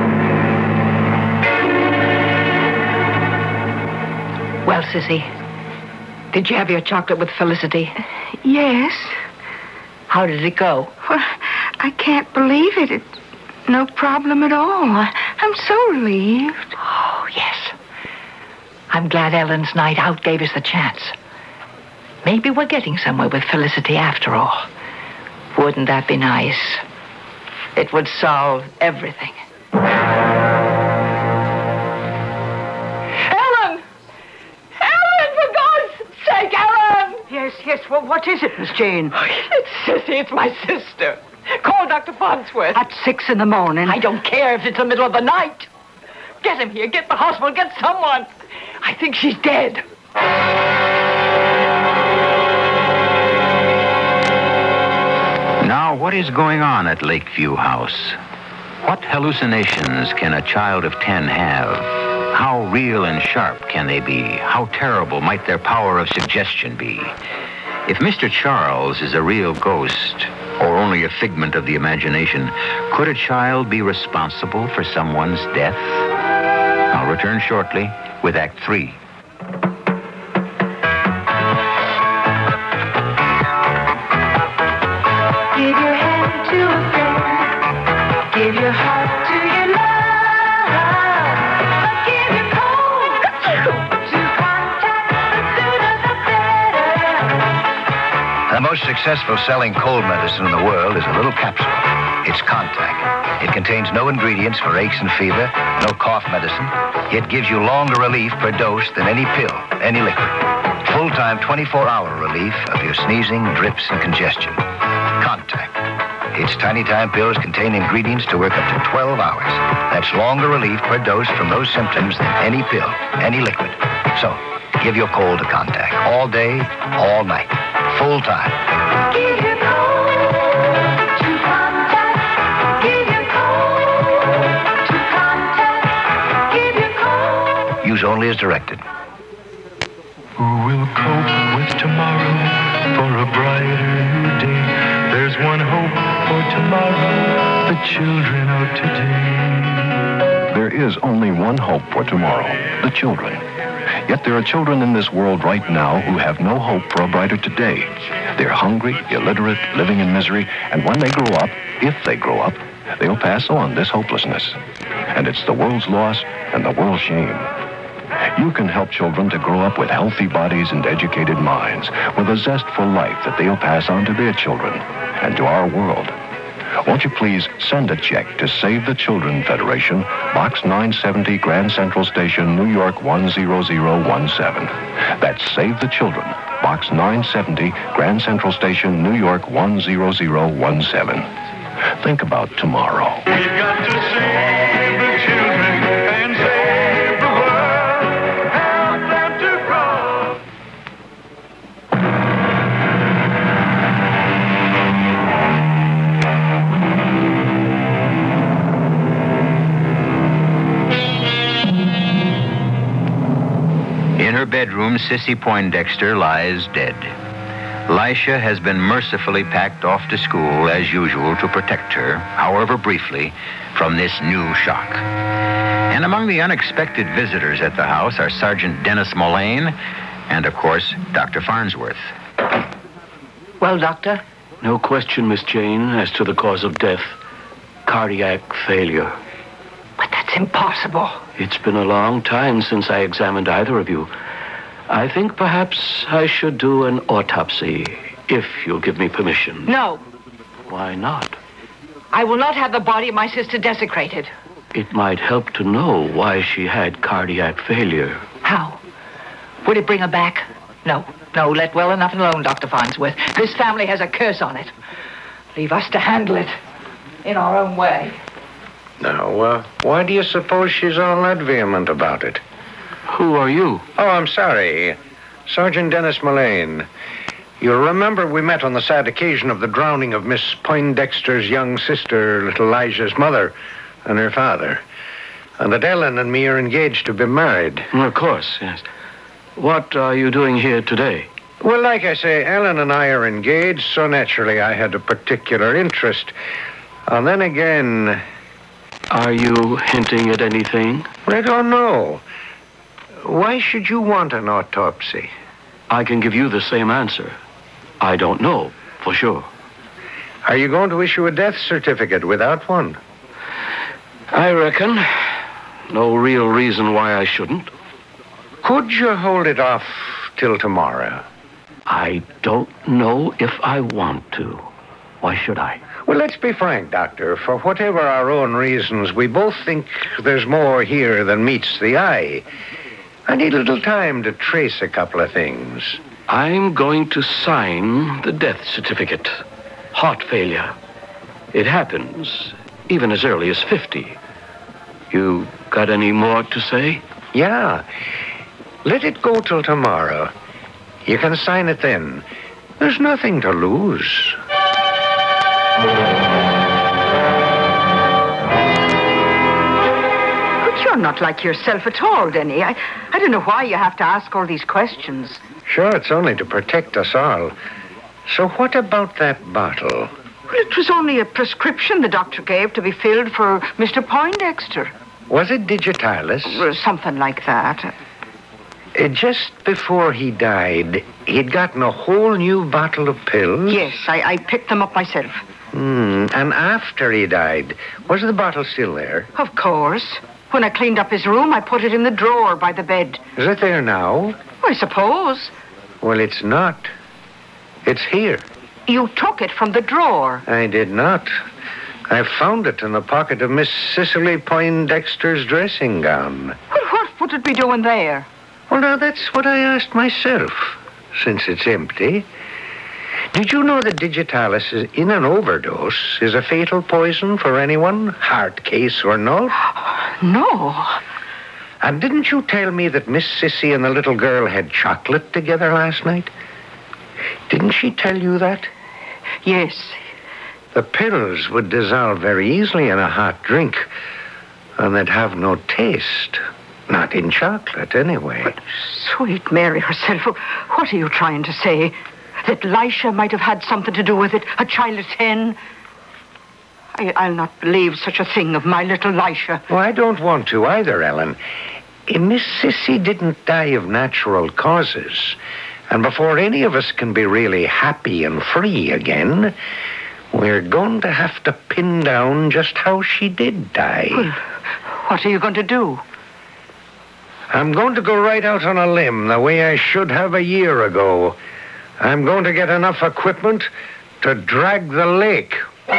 Well, Sissy, did you have your chocolate with Felicity? Yes. How did it go? Well, I can't believe it. It's no problem at all. I'm so relieved. Oh, yes. I'm glad Ellen's night out gave us the chance. Maybe we're getting somewhere with Felicity after all. Wouldn't that be nice? It would solve everything. Ellen! Ellen, for God's sake, Ellen! Yes, well, what is it, Miss Jane? It's Sissy, it's my sister. Call Dr. Farnsworth. At 6 in the morning. I don't care if it's the middle of the night. Get him here, get the hospital, get someone. I think she's dead. Now, what is going on at Lakeview House? What hallucinations can a child of 10 have? How real and sharp can they be? How terrible might their power of suggestion be? If Mr. Charles is a real ghost, or only a figment of the imagination, could a child be responsible for someone's death? I'll return shortly with Act 3. Give your hand to a friend. Give your heart to your love. But give your cold to contact. The sooner the better. The most successful selling cold medicine in the world is a little capsule. It's Contact. It contains no ingredients for aches and fever, no cough medicine. It gives you longer relief per dose than any pill, any liquid. Full-time 24-hour relief of your sneezing, drips, and congestion. Contact. Its Tiny Time pills contain ingredients to work up to 12 hours. That's longer relief per dose from those symptoms than any pill, any liquid. So, give your cold a Contact. All day, all night. Full time. Give your cold to Contact. Give your cold to Contact. Give your cold. Use only as directed. Who will cope with tomorrow for a brighter day? There's one hope for tomorrow, the children of today. There is only one hope for tomorrow, the children. Yet there are children in this world right now who have no hope for a brighter today. They're hungry, illiterate, living in misery, and when they grow up, if they grow up, they'll pass on this hopelessness. And it's the world's loss and the world's shame. You can help children to grow up with healthy bodies and educated minds, with a zest for life that they'll pass on to their children and to our world. Won't you please send a check to Save the Children Federation, Box 970, Grand Central Station, New York 10017. That's Save the Children, Box 970, Grand Central Station, New York 10017. Think about tomorrow. We've got to save the children and save the world. Help them to grow. In her bedroom, Sissy Poindexter lies dead. Lisha has been mercifully packed off to school as usual to protect her, however briefly, from this new shock. And among the unexpected visitors at the house are Sergeant Dennis Mullane and, of course, Dr. Farnsworth. Well, Doctor? No question, Miss Jane, as to the cause of death. Cardiac failure. But that's impossible. It's been a long time since I examined either of you. I think perhaps I should do an autopsy, if you'll give me permission. No. Why not? I will not have the body of my sister desecrated. It might help to know why she had cardiac failure. How? Would it bring her back? No. No, let well enough alone, Dr. Farnsworth. This family has a curse on it. Leave us to handle it in our own way. Now, why do you suppose she's all that vehement about it? Who are you? Oh, I'm sorry. Sergeant Dennis Mullane. You'll remember we met on the sad occasion of the drowning of Miss Poindexter's young sister, little Elijah's mother, and her father. And that Ellen and me are engaged to be married. Of course, yes. What are you doing here today? Well, like I say, Ellen and I are engaged, so naturally I had a particular interest. And then again... Are you hinting at anything? I don't know. Why should you want an autopsy? I can give you the same answer. I don't know, for sure. Are you going to issue a death certificate without one? I reckon. No real reason why I shouldn't. Could you hold it off till tomorrow? I don't know if I want to. Why should I? Well, let's be frank, Doctor. For whatever our own reasons, we both think there's more here than meets the eye. I need a little time to trace a couple of things. I'm going to sign the death certificate. Heart failure. It happens even as early as 50. You got any more to say? Yeah. Let it go till tomorrow. You can sign it then. There's nothing to lose. But you're not like yourself at all, Denny. I don't know why you have to ask all these questions. Sure, it's only to protect us all. So what about that bottle? Well, it was only a prescription the doctor gave to be filled for Mr. Poindexter. Was it digitalis? Something like that. Just before he died, he'd gotten a whole new bottle of pills? Yes, I picked them up myself. And after he died, was the bottle still there? Of course. When I cleaned up his room, I put it in the drawer by the bed. Is it there now? I suppose. Well, it's not. It's here. You took it from the drawer. I did not. I found it in the pocket of Miss Cicely Poindexter's dressing gown. Well, what would it be doing there? Well, now, that's what I asked myself, since it's empty. Did you know that digitalis is in an overdose is a fatal poison for anyone, heart case or not? No. And didn't you tell me that Miss Sissy and the little girl had chocolate together last night? Didn't she tell you that? Yes. The pills would dissolve very easily in a hot drink, and they'd have no taste. Not in chocolate, anyway. But sweet Mary herself, what are you trying to say? That Lisha might have had something to do with it? A child of 10? I'll not believe such a thing of my little Lisha. Well, I don't want to either, Ellen. Miss Sissy didn't die of natural causes. And before any of us can be really happy and free again, we're going to have to pin down just how she did die. Well, what are you going to do? I'm going to go right out on a limb the way I should have a year ago. I'm going to get enough equipment to drag the lake.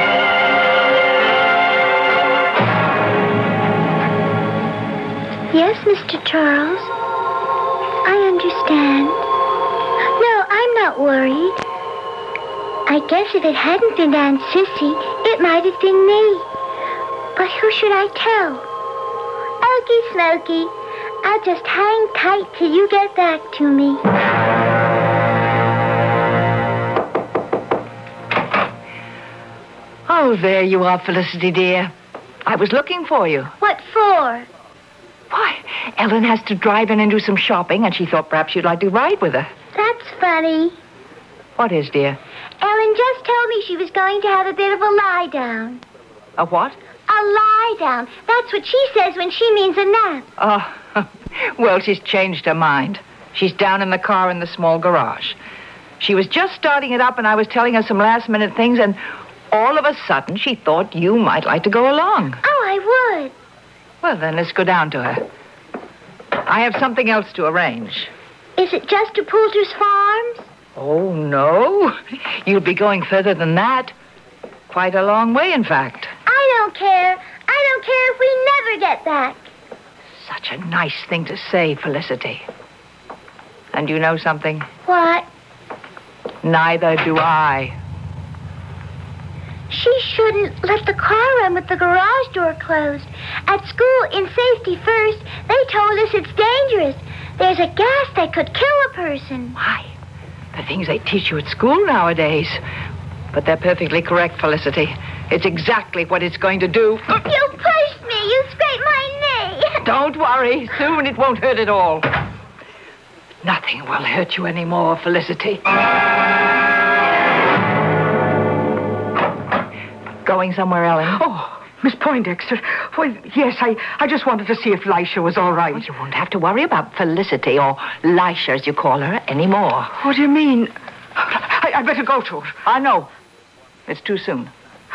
Yes, Mr. Charles. I understand. No, I'm not worried. I guess if it hadn't been Aunt Sissy, it might have been me. But who should I tell? Okie Smoky, I'll just hang tight till you get back to me. Oh, there you are, Felicity, dear. I was looking for you. What for? Why, Ellen has to drive in and do some shopping, and she thought perhaps you'd like to ride with her. That's funny. What is, dear? Ellen just told me she was going to have a bit of a lie down. A what? A lie down. That's what she says when she means a nap. Oh, well, she's changed her mind. She's down in the car in the small garage. She was just starting it up, and I was telling her some last-minute things, and all of a sudden she thought you might like to go along. Oh, I would. Well, then let's go down to her. I have something else to arrange. Is it just to Poulter's Farms? Oh, no. You'll be going further than that. Quite a long way, in fact. I don't care. I don't care if we never get back. Such a nice thing to say, Felicity. And you know something? What? Neither do I. She shouldn't let the car run with the garage door closed. At school, in Safety First, they told us it's dangerous. There's a gas that could kill a person. Why? The things they teach you at school nowadays. But they're perfectly correct, Felicity. It's exactly what it's going to do. You pushed me. You scraped my knee. Don't worry. Soon it won't hurt at all. Nothing will hurt you anymore, Felicity. Going somewhere, Ellen? Oh, Miss Poindexter. Well, yes, I just wanted to see if Lisha was all right. Well, you won't have to worry about Felicity, or Lisha, as you call her, anymore. What do you mean? I better go to her. I know. It's too soon.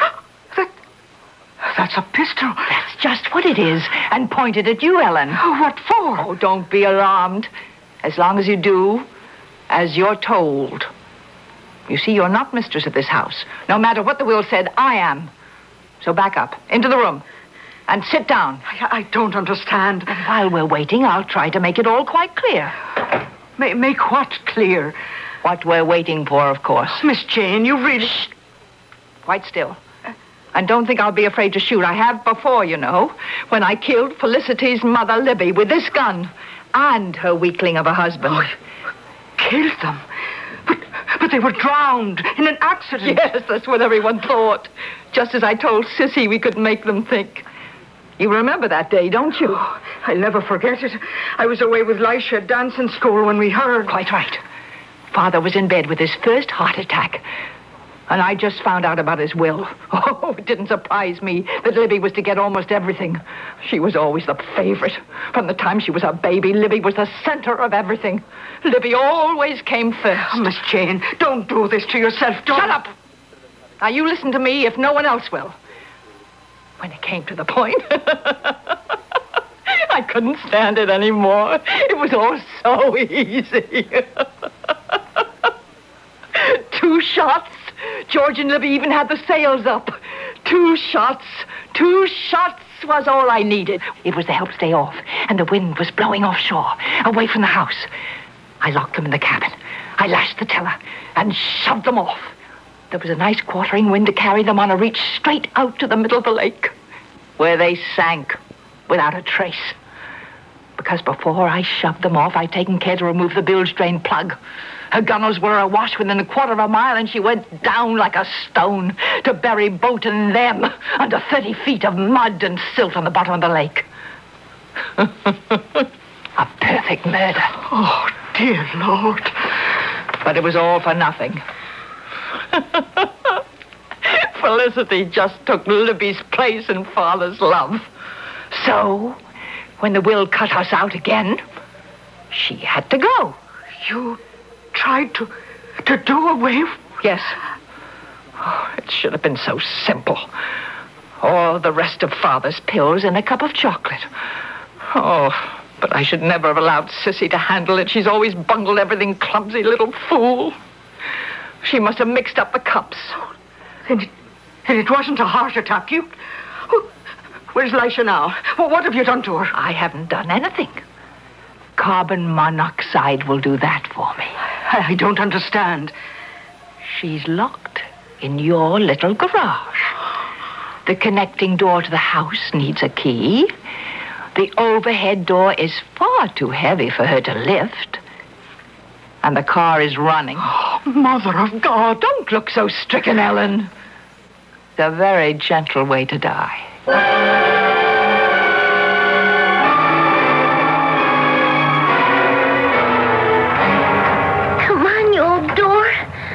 That's a pistol. That's just what it is, and pointed at you, Ellen. Oh, what for? Oh, don't be alarmed. As long as you do as you're told. You see, you're not mistress of this house. No matter what the will said, I am. So back up, into the room, and sit down. I don't understand. And while we're waiting, I'll try to make it all quite clear. Make what clear? What we're waiting for, of course. Miss Jane, you really... Shh. Quite still. And don't think I'll be afraid to shoot. I have before, you know, when I killed Felicity's mother, Libby, with this gun, and her weakling of a husband. Oh, killed them? But they were drowned in an accident. Yes, that's what everyone thought. Just as I told Sissy we could make them think. You remember that day, don't you? Oh, I'll never forget it. I was away with Lisha at dancing school when we heard. Quite right. Father was in bed with his first heart attack. And I just found out about his will. Oh, it didn't surprise me that Libby was to get almost everything. She was always the favorite. From the time she was a baby, Libby was the center of everything. Libby always came first. Oh, Miss Jane, don't do this to yourself. Don't. Shut up! Now, you listen to me if no one else will. When it came to the point, I couldn't stand it anymore. It was all so easy. 2 shots. George and Libby even had the sails up. 2 shots. 2 shots was all I needed. It was to help stay off, and the wind was blowing offshore, away from the house. I locked them in the cabin. I lashed the tiller and shoved them off. There was a nice quartering wind to carry them on a reach straight out to the middle of the lake, where they sank without a trace. Because before I shoved them off, I'd taken care to remove the bilge drain plug. Her gunnels were awash within a quarter of a mile, and she went down like a stone to bury boat and them under 30 feet of mud and silt on the bottom of the lake. A perfect murder. Oh, dear Lord. But it was all for nothing. Felicity just took Libby's place in Father's love. So, when the will cut us out again, she had to go. You tried to do away? Yes. Oh, it should have been so simple. All the rest of Father's pills in a cup of chocolate. Oh, but I should never have allowed Sissy to handle it. She's always bungled everything, clumsy little fool. She must have mixed up the cups. And it wasn't a heart attack. Where's Lisha now? Well, what have you done to her? I haven't done anything. Carbon monoxide will do that for me. I don't understand. She's locked in your little garage. The connecting door to the house needs a key. The overhead door is far too heavy for her to lift. And the car is running. Oh, Mother of God. Don't look so stricken, Ellen. It's a very gentle way to die. Come on, you old door.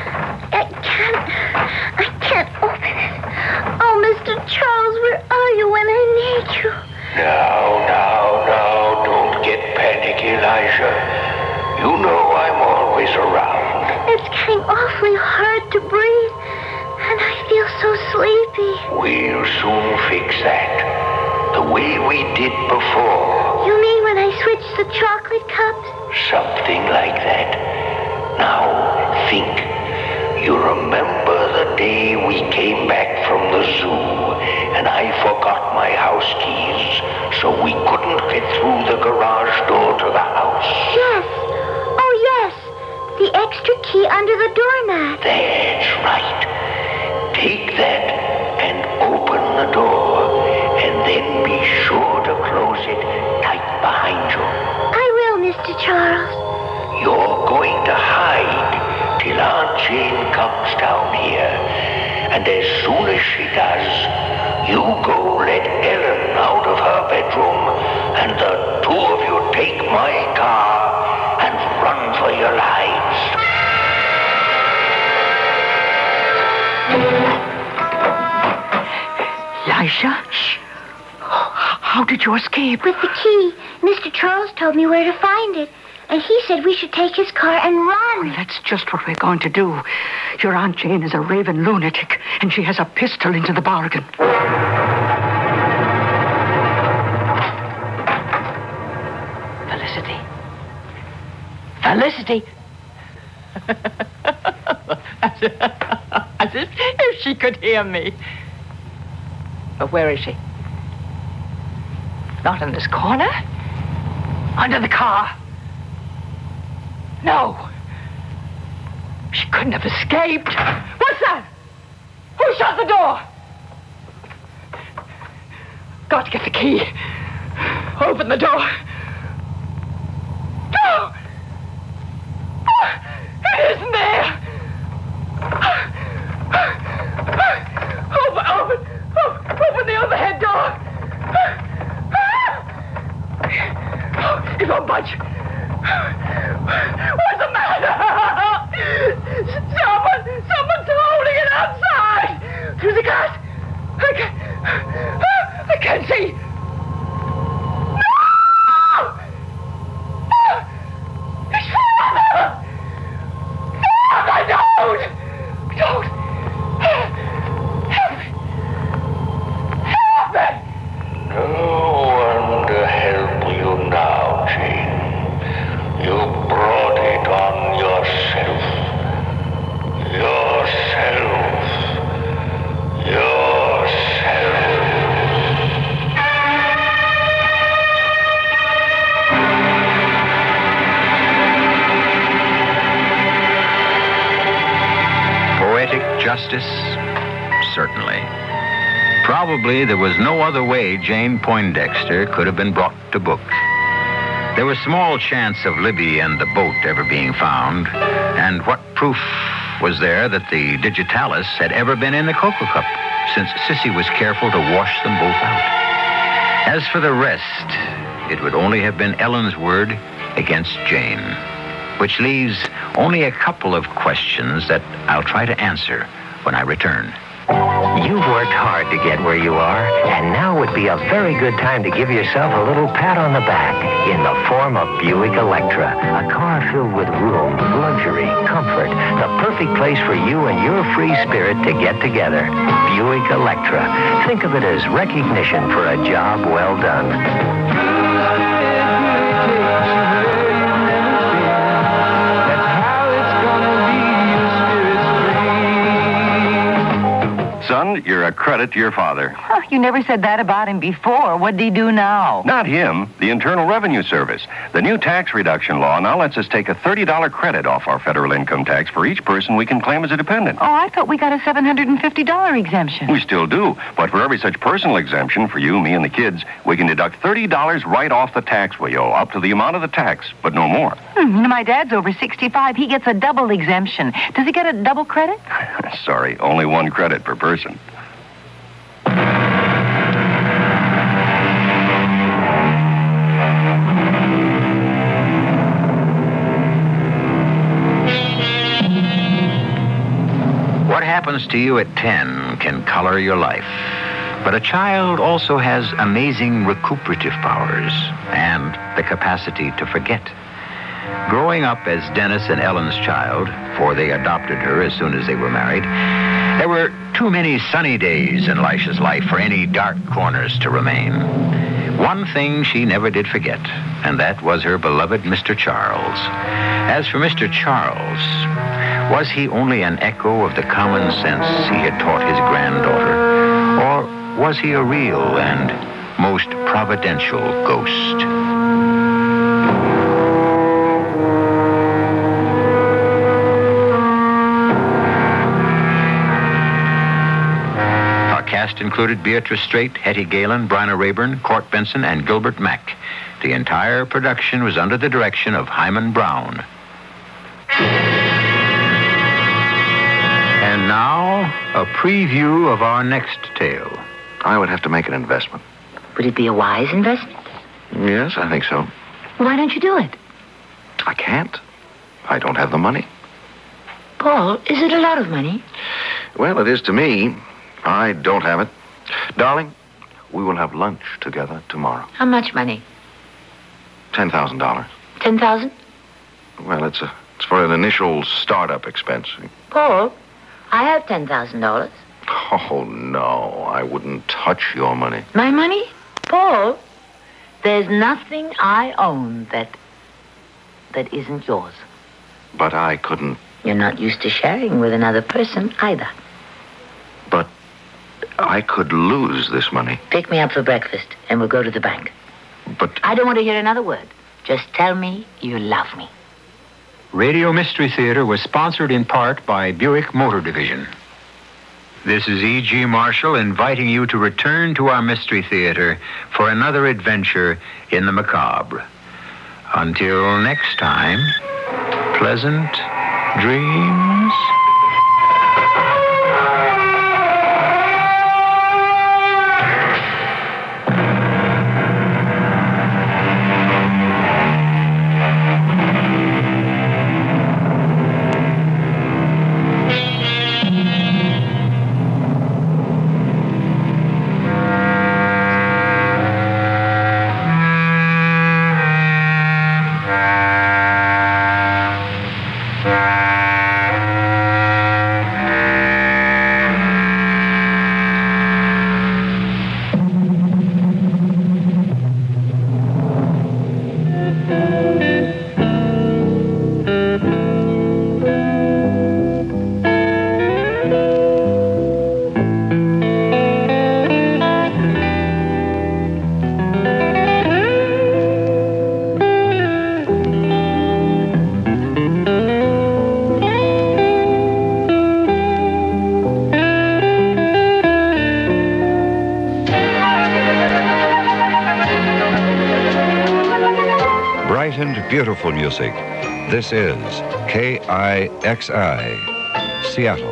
I can't open it. Oh, Mr. Charles, where are you when I need you? Now, don't get panicky, Elijah. You know I'm always around. It's getting awfully hard to breathe, and I feel so sleepy. We'll soon fix that. The way we did before. You mean when I switched the chocolate cups? Something like that. Now, think. You remember the day we came back from the zoo and I forgot my house keys so we couldn't get through the garage door to the house? Yes. Oh, yes. The extra key under the doormat. That's right. Take that and open the door, and then be sure to close it tight behind you. I will, Mr. Charles. You're going to hide till Aunt Jane comes down here. And as soon as she does, you go let Ellen out of her bedroom, and the two of you take my car and run for your lives. Lisha? How did you escape? With the key. Mr. Charles told me where to find it. And he said we should take his car and run. Well, that's just what we're going to do. Your Aunt Jane is a raving lunatic, and she has a pistol into the bargain. Felicity. Felicity. As if she could hear me. But where is she? Not in this corner. Under the car. No. She couldn't have escaped. What's that? Who shut the door? Got to get the key. Open the door. No! It isn't there. Open the overhead door. It won't budge. What's the matter? Someone's holding it outside. Through the glass. I can't see. No! It's Father! No, I don't! justice? Certainly. Probably there was no other way Jane Poindexter could have been brought to book. There was small chance of Libby and the boat ever being found, and what proof was there that the digitalis had ever been in the cocoa cup, since Sissy was careful to wash them both out? As for the rest, it would only have been Ellen's word against Jane, which leaves only a couple of questions that I'll try to answer when I return. You've worked hard to get where you are, and now would be a very good time to give yourself a little pat on the back in the form of Buick Electra, a car filled with room, luxury, comfort, the perfect place for you and your free spirit to get together. Buick Electra. Think of it as recognition for a job well done. Son, you're a credit to your father. Oh, you never said that about him before. What'd he do now? Not him, the Internal Revenue Service. The new tax reduction law now lets us take a $30 credit off our federal income tax for each person we can claim as a dependent. Oh, I thought we got a $750 exemption. We still do, but for every such personal exemption for you, me, and the kids, we can deduct $30 right off the tax we owe, up to the amount of the tax, but no more. My dad's over 65. He gets a double exemption. Does he get a double credit? Sorry, only one credit per person. What happens to you at 10 can color your life. But a child also has amazing recuperative powers and the capacity to forget. Growing up as Dennis and Ellen's child, for they adopted her as soon as they were married, there were too many sunny days in Lisha's life for any dark corners to remain. One thing she never did forget, and that was her beloved Mr. Charles. As for Mr. Charles, was he only an echo of the common sense he had taught his granddaughter, or was he a real and most providential ghost? Our cast included Beatrice Straight, Hetty Galen, Bryna Rayburn, Court Benson, and Gilbert Mack. The entire production was under the direction of Hyman Brown. And now, a preview of our next tale. I would have to make an investment. Would it be a wise investment? Yes, I think so. Why don't you do it? I can't. I don't have the money. Paul, is it a lot of money? Well, it is to me. I don't have it. Darling, we will have lunch together tomorrow. How much money? $10,000. 10,000? Well, it's for an initial startup expense. Paul, I have $10,000. Oh, no, I wouldn't touch your money. My money? Paul, there's nothing I own that isn't yours. But I couldn't. You're not used to sharing with another person either. But I could lose this money. Pick me up for breakfast and we'll go to the bank. But I don't want to hear another word. Just tell me you love me. Radio Mystery Theater was sponsored in part by Buick Motor Division. This is E.G. Marshall inviting you to return to our Mystery Theater for another adventure in the macabre. Until next time, pleasant dreams. and beautiful music. This is KIXI, Seattle.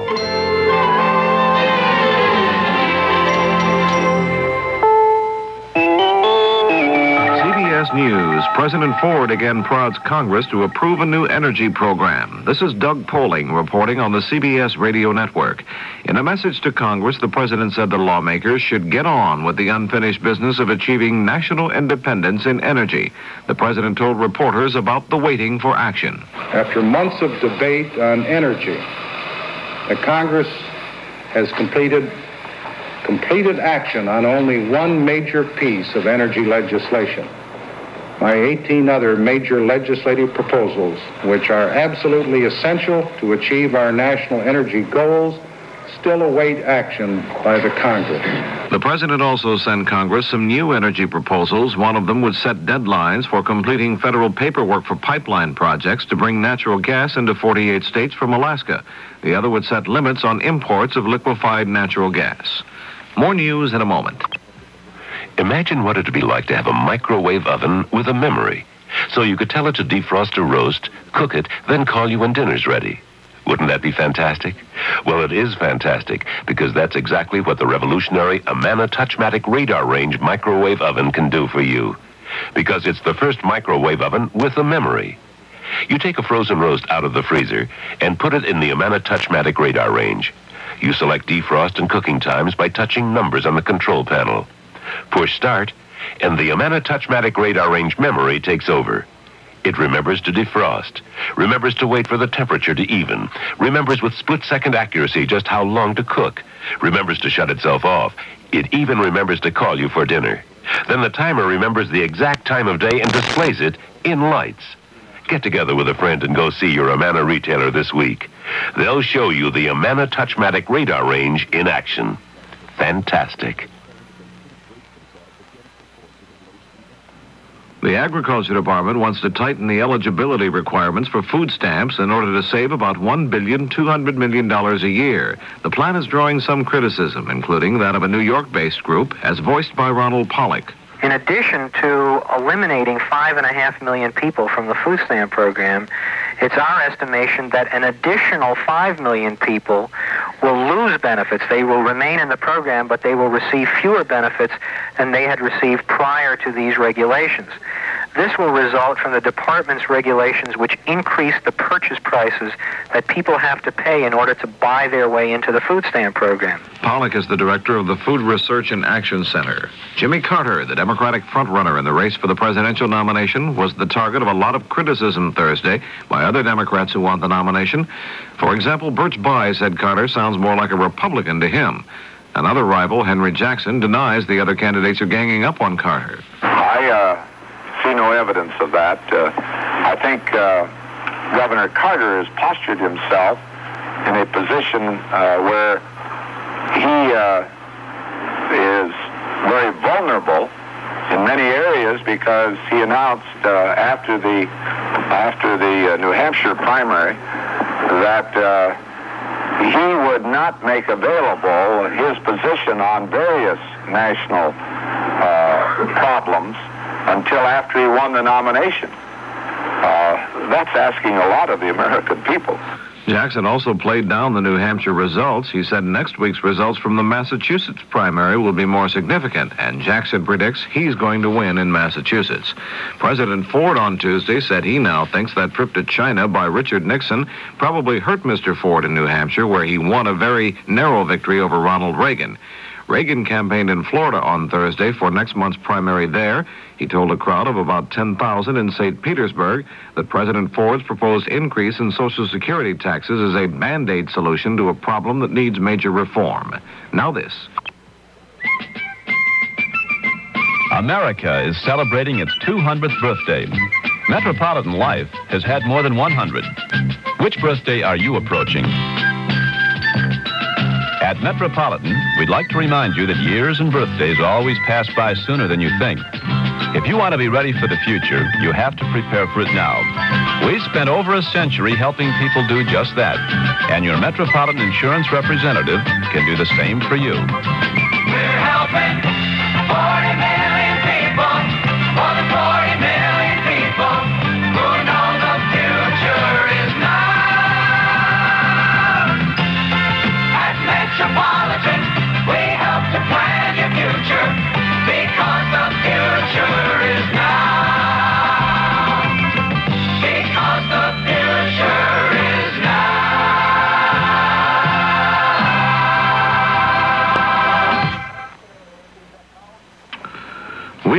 CBS News. President Ford again prods Congress to approve a new energy program. This is Doug Poling reporting on the CBS radio network. In a message to Congress, the president said the lawmakers should get on with the unfinished business of achieving national independence in energy. The president told reporters about the waiting for action. After months of debate on energy, the Congress has completed action on only one major piece of energy legislation. My 18 other major legislative proposals, which are absolutely essential to achieve our national energy goals, still await action by the Congress. The president also sent Congress some new energy proposals. One of them would set deadlines for completing federal paperwork for pipeline projects to bring natural gas into 48 states from Alaska. The other would set limits on imports of liquefied natural gas. More news in a moment. Imagine what it'd be like to have a microwave oven with a memory. So you could tell it to defrost a roast, cook it, then call you when dinner's ready. Wouldn't that be fantastic? Well, it is fantastic, because that's exactly what the revolutionary Amana Touchmatic Radar Range microwave oven can do for you. Because it's the first microwave oven with a memory. You take a frozen roast out of the freezer and put it in the Amana Touchmatic Radar Range. You select defrost and cooking times by touching numbers on the control panel. Push start, and the Amana Touchmatic Radar Range memory takes over. It remembers to defrost, remembers to wait for the temperature to even, remembers with split-second accuracy just how long to cook, remembers to shut itself off. It even remembers to call you for dinner. Then the timer remembers the exact time of day and displays it in lights. Get together with a friend and go see your Amana retailer this week. They'll show you the Amana Touchmatic Radar Range in action. Fantastic. The Agriculture Department wants to tighten the eligibility requirements for food stamps in order to save about $1.2 billion a year. The plan is drawing some criticism, including that of a New York-based group, as voiced by Ronald Pollack. In addition to eliminating 5.5 million people from the food stamp program, it's our estimation that an additional 5 million people will lose benefits. They will remain in the program, but they will receive fewer benefits than they had received prior to these regulations. This will result from the department's regulations, which increase the purchase prices that people have to pay in order to buy their way into the food stamp program. Pollack is the director of the Food Research and Action Center. Jimmy Carter, the Democratic frontrunner in the race for the presidential nomination, was the target of a lot of criticism Thursday by other Democrats who want the nomination. For example, Birch Bayh said Carter sounds more like a Republican to him. Another rival, Henry Jackson, denies the other candidates are ganging up on Carter. I see no evidence of that. I think Governor Carter has postured himself in a position where he is very vulnerable in many areas, because he announced after the New Hampshire primary that he would not make available his position on various national problems until after he won the nomination. That's asking a lot of the American people. Jackson also played down the New Hampshire results. He said next week's results from the Massachusetts primary will be more significant, and Jackson predicts he's going to win in Massachusetts. President Ford on Tuesday said he now thinks that trip to China by Richard Nixon probably hurt Mr. Ford in New Hampshire, where he won a very narrow victory over Ronald Reagan. Reagan campaigned in Florida on Thursday for next month's primary there. He told a crowd of about 10,000 in St. Petersburg that President Ford's proposed increase in Social Security taxes is a Band-Aid solution to a problem that needs major reform. Now this. America is celebrating its 200th birthday. Metropolitan Life has had more than 100. Which birthday are you approaching? At Metropolitan, we'd like to remind you that years and birthdays always pass by sooner than you think. If you want to be ready for the future, you have to prepare for it now. We've spent over a century helping people do just that, and your Metropolitan Insurance representative can do the same for you. We're helping 40 million people, more than 40 million people.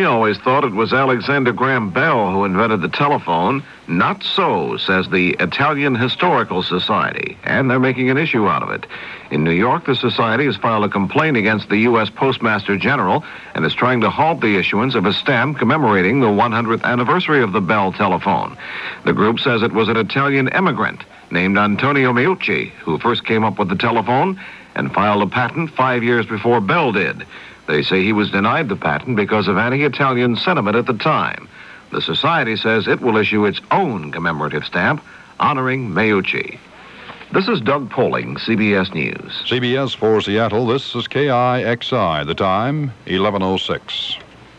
always thought it was Alexander Graham Bell who invented the telephone. Not so, says the Italian Historical Society, and they're making an issue out of it. In New York, the society has filed a complaint against the U.S. Postmaster General and is trying to halt the issuance of a stamp commemorating the 100th anniversary of the Bell telephone. The group says it was an Italian immigrant named Antonio Meucci who first came up with the telephone and filed a patent 5 years before Bell did. They say he was denied the patent because of anti-Italian sentiment at the time. The society says it will issue its own commemorative stamp honoring Meucci. This is Doug Poling, CBS News. CBS for Seattle, this is KIXI. The time, 11:06.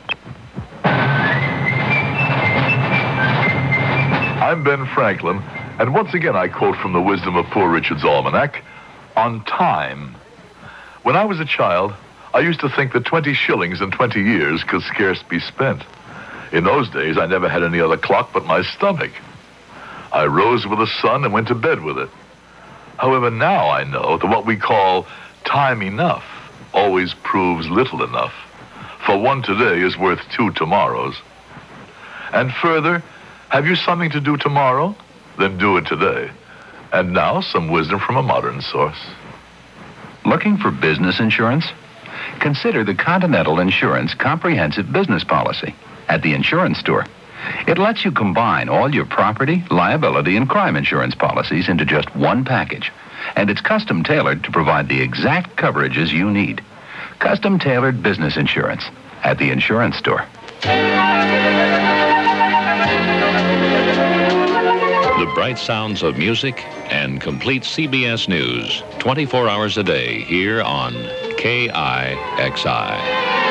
I'm Ben Franklin, and once again I quote from the wisdom of Poor Richard's Almanac, on time. When I was a child, I used to think that 20 shillings in 20 years could scarce be spent. In those days, I never had any other clock but my stomach. I rose with the sun and went to bed with it. However, now I know that what we call time enough always proves little enough. For one today is worth 2 tomorrows. And further, have you something to do tomorrow? Then do it today. And now, some wisdom from a modern source. Looking for business insurance? Consider the Continental Insurance Comprehensive Business Policy at the insurance store. It lets you combine all your property, liability, and crime insurance policies into just one package. And it's custom tailored to provide the exact coverages you need. Custom tailored business insurance at the insurance store. The bright sounds of music and complete CBS News 24 hours a day here on KIXI.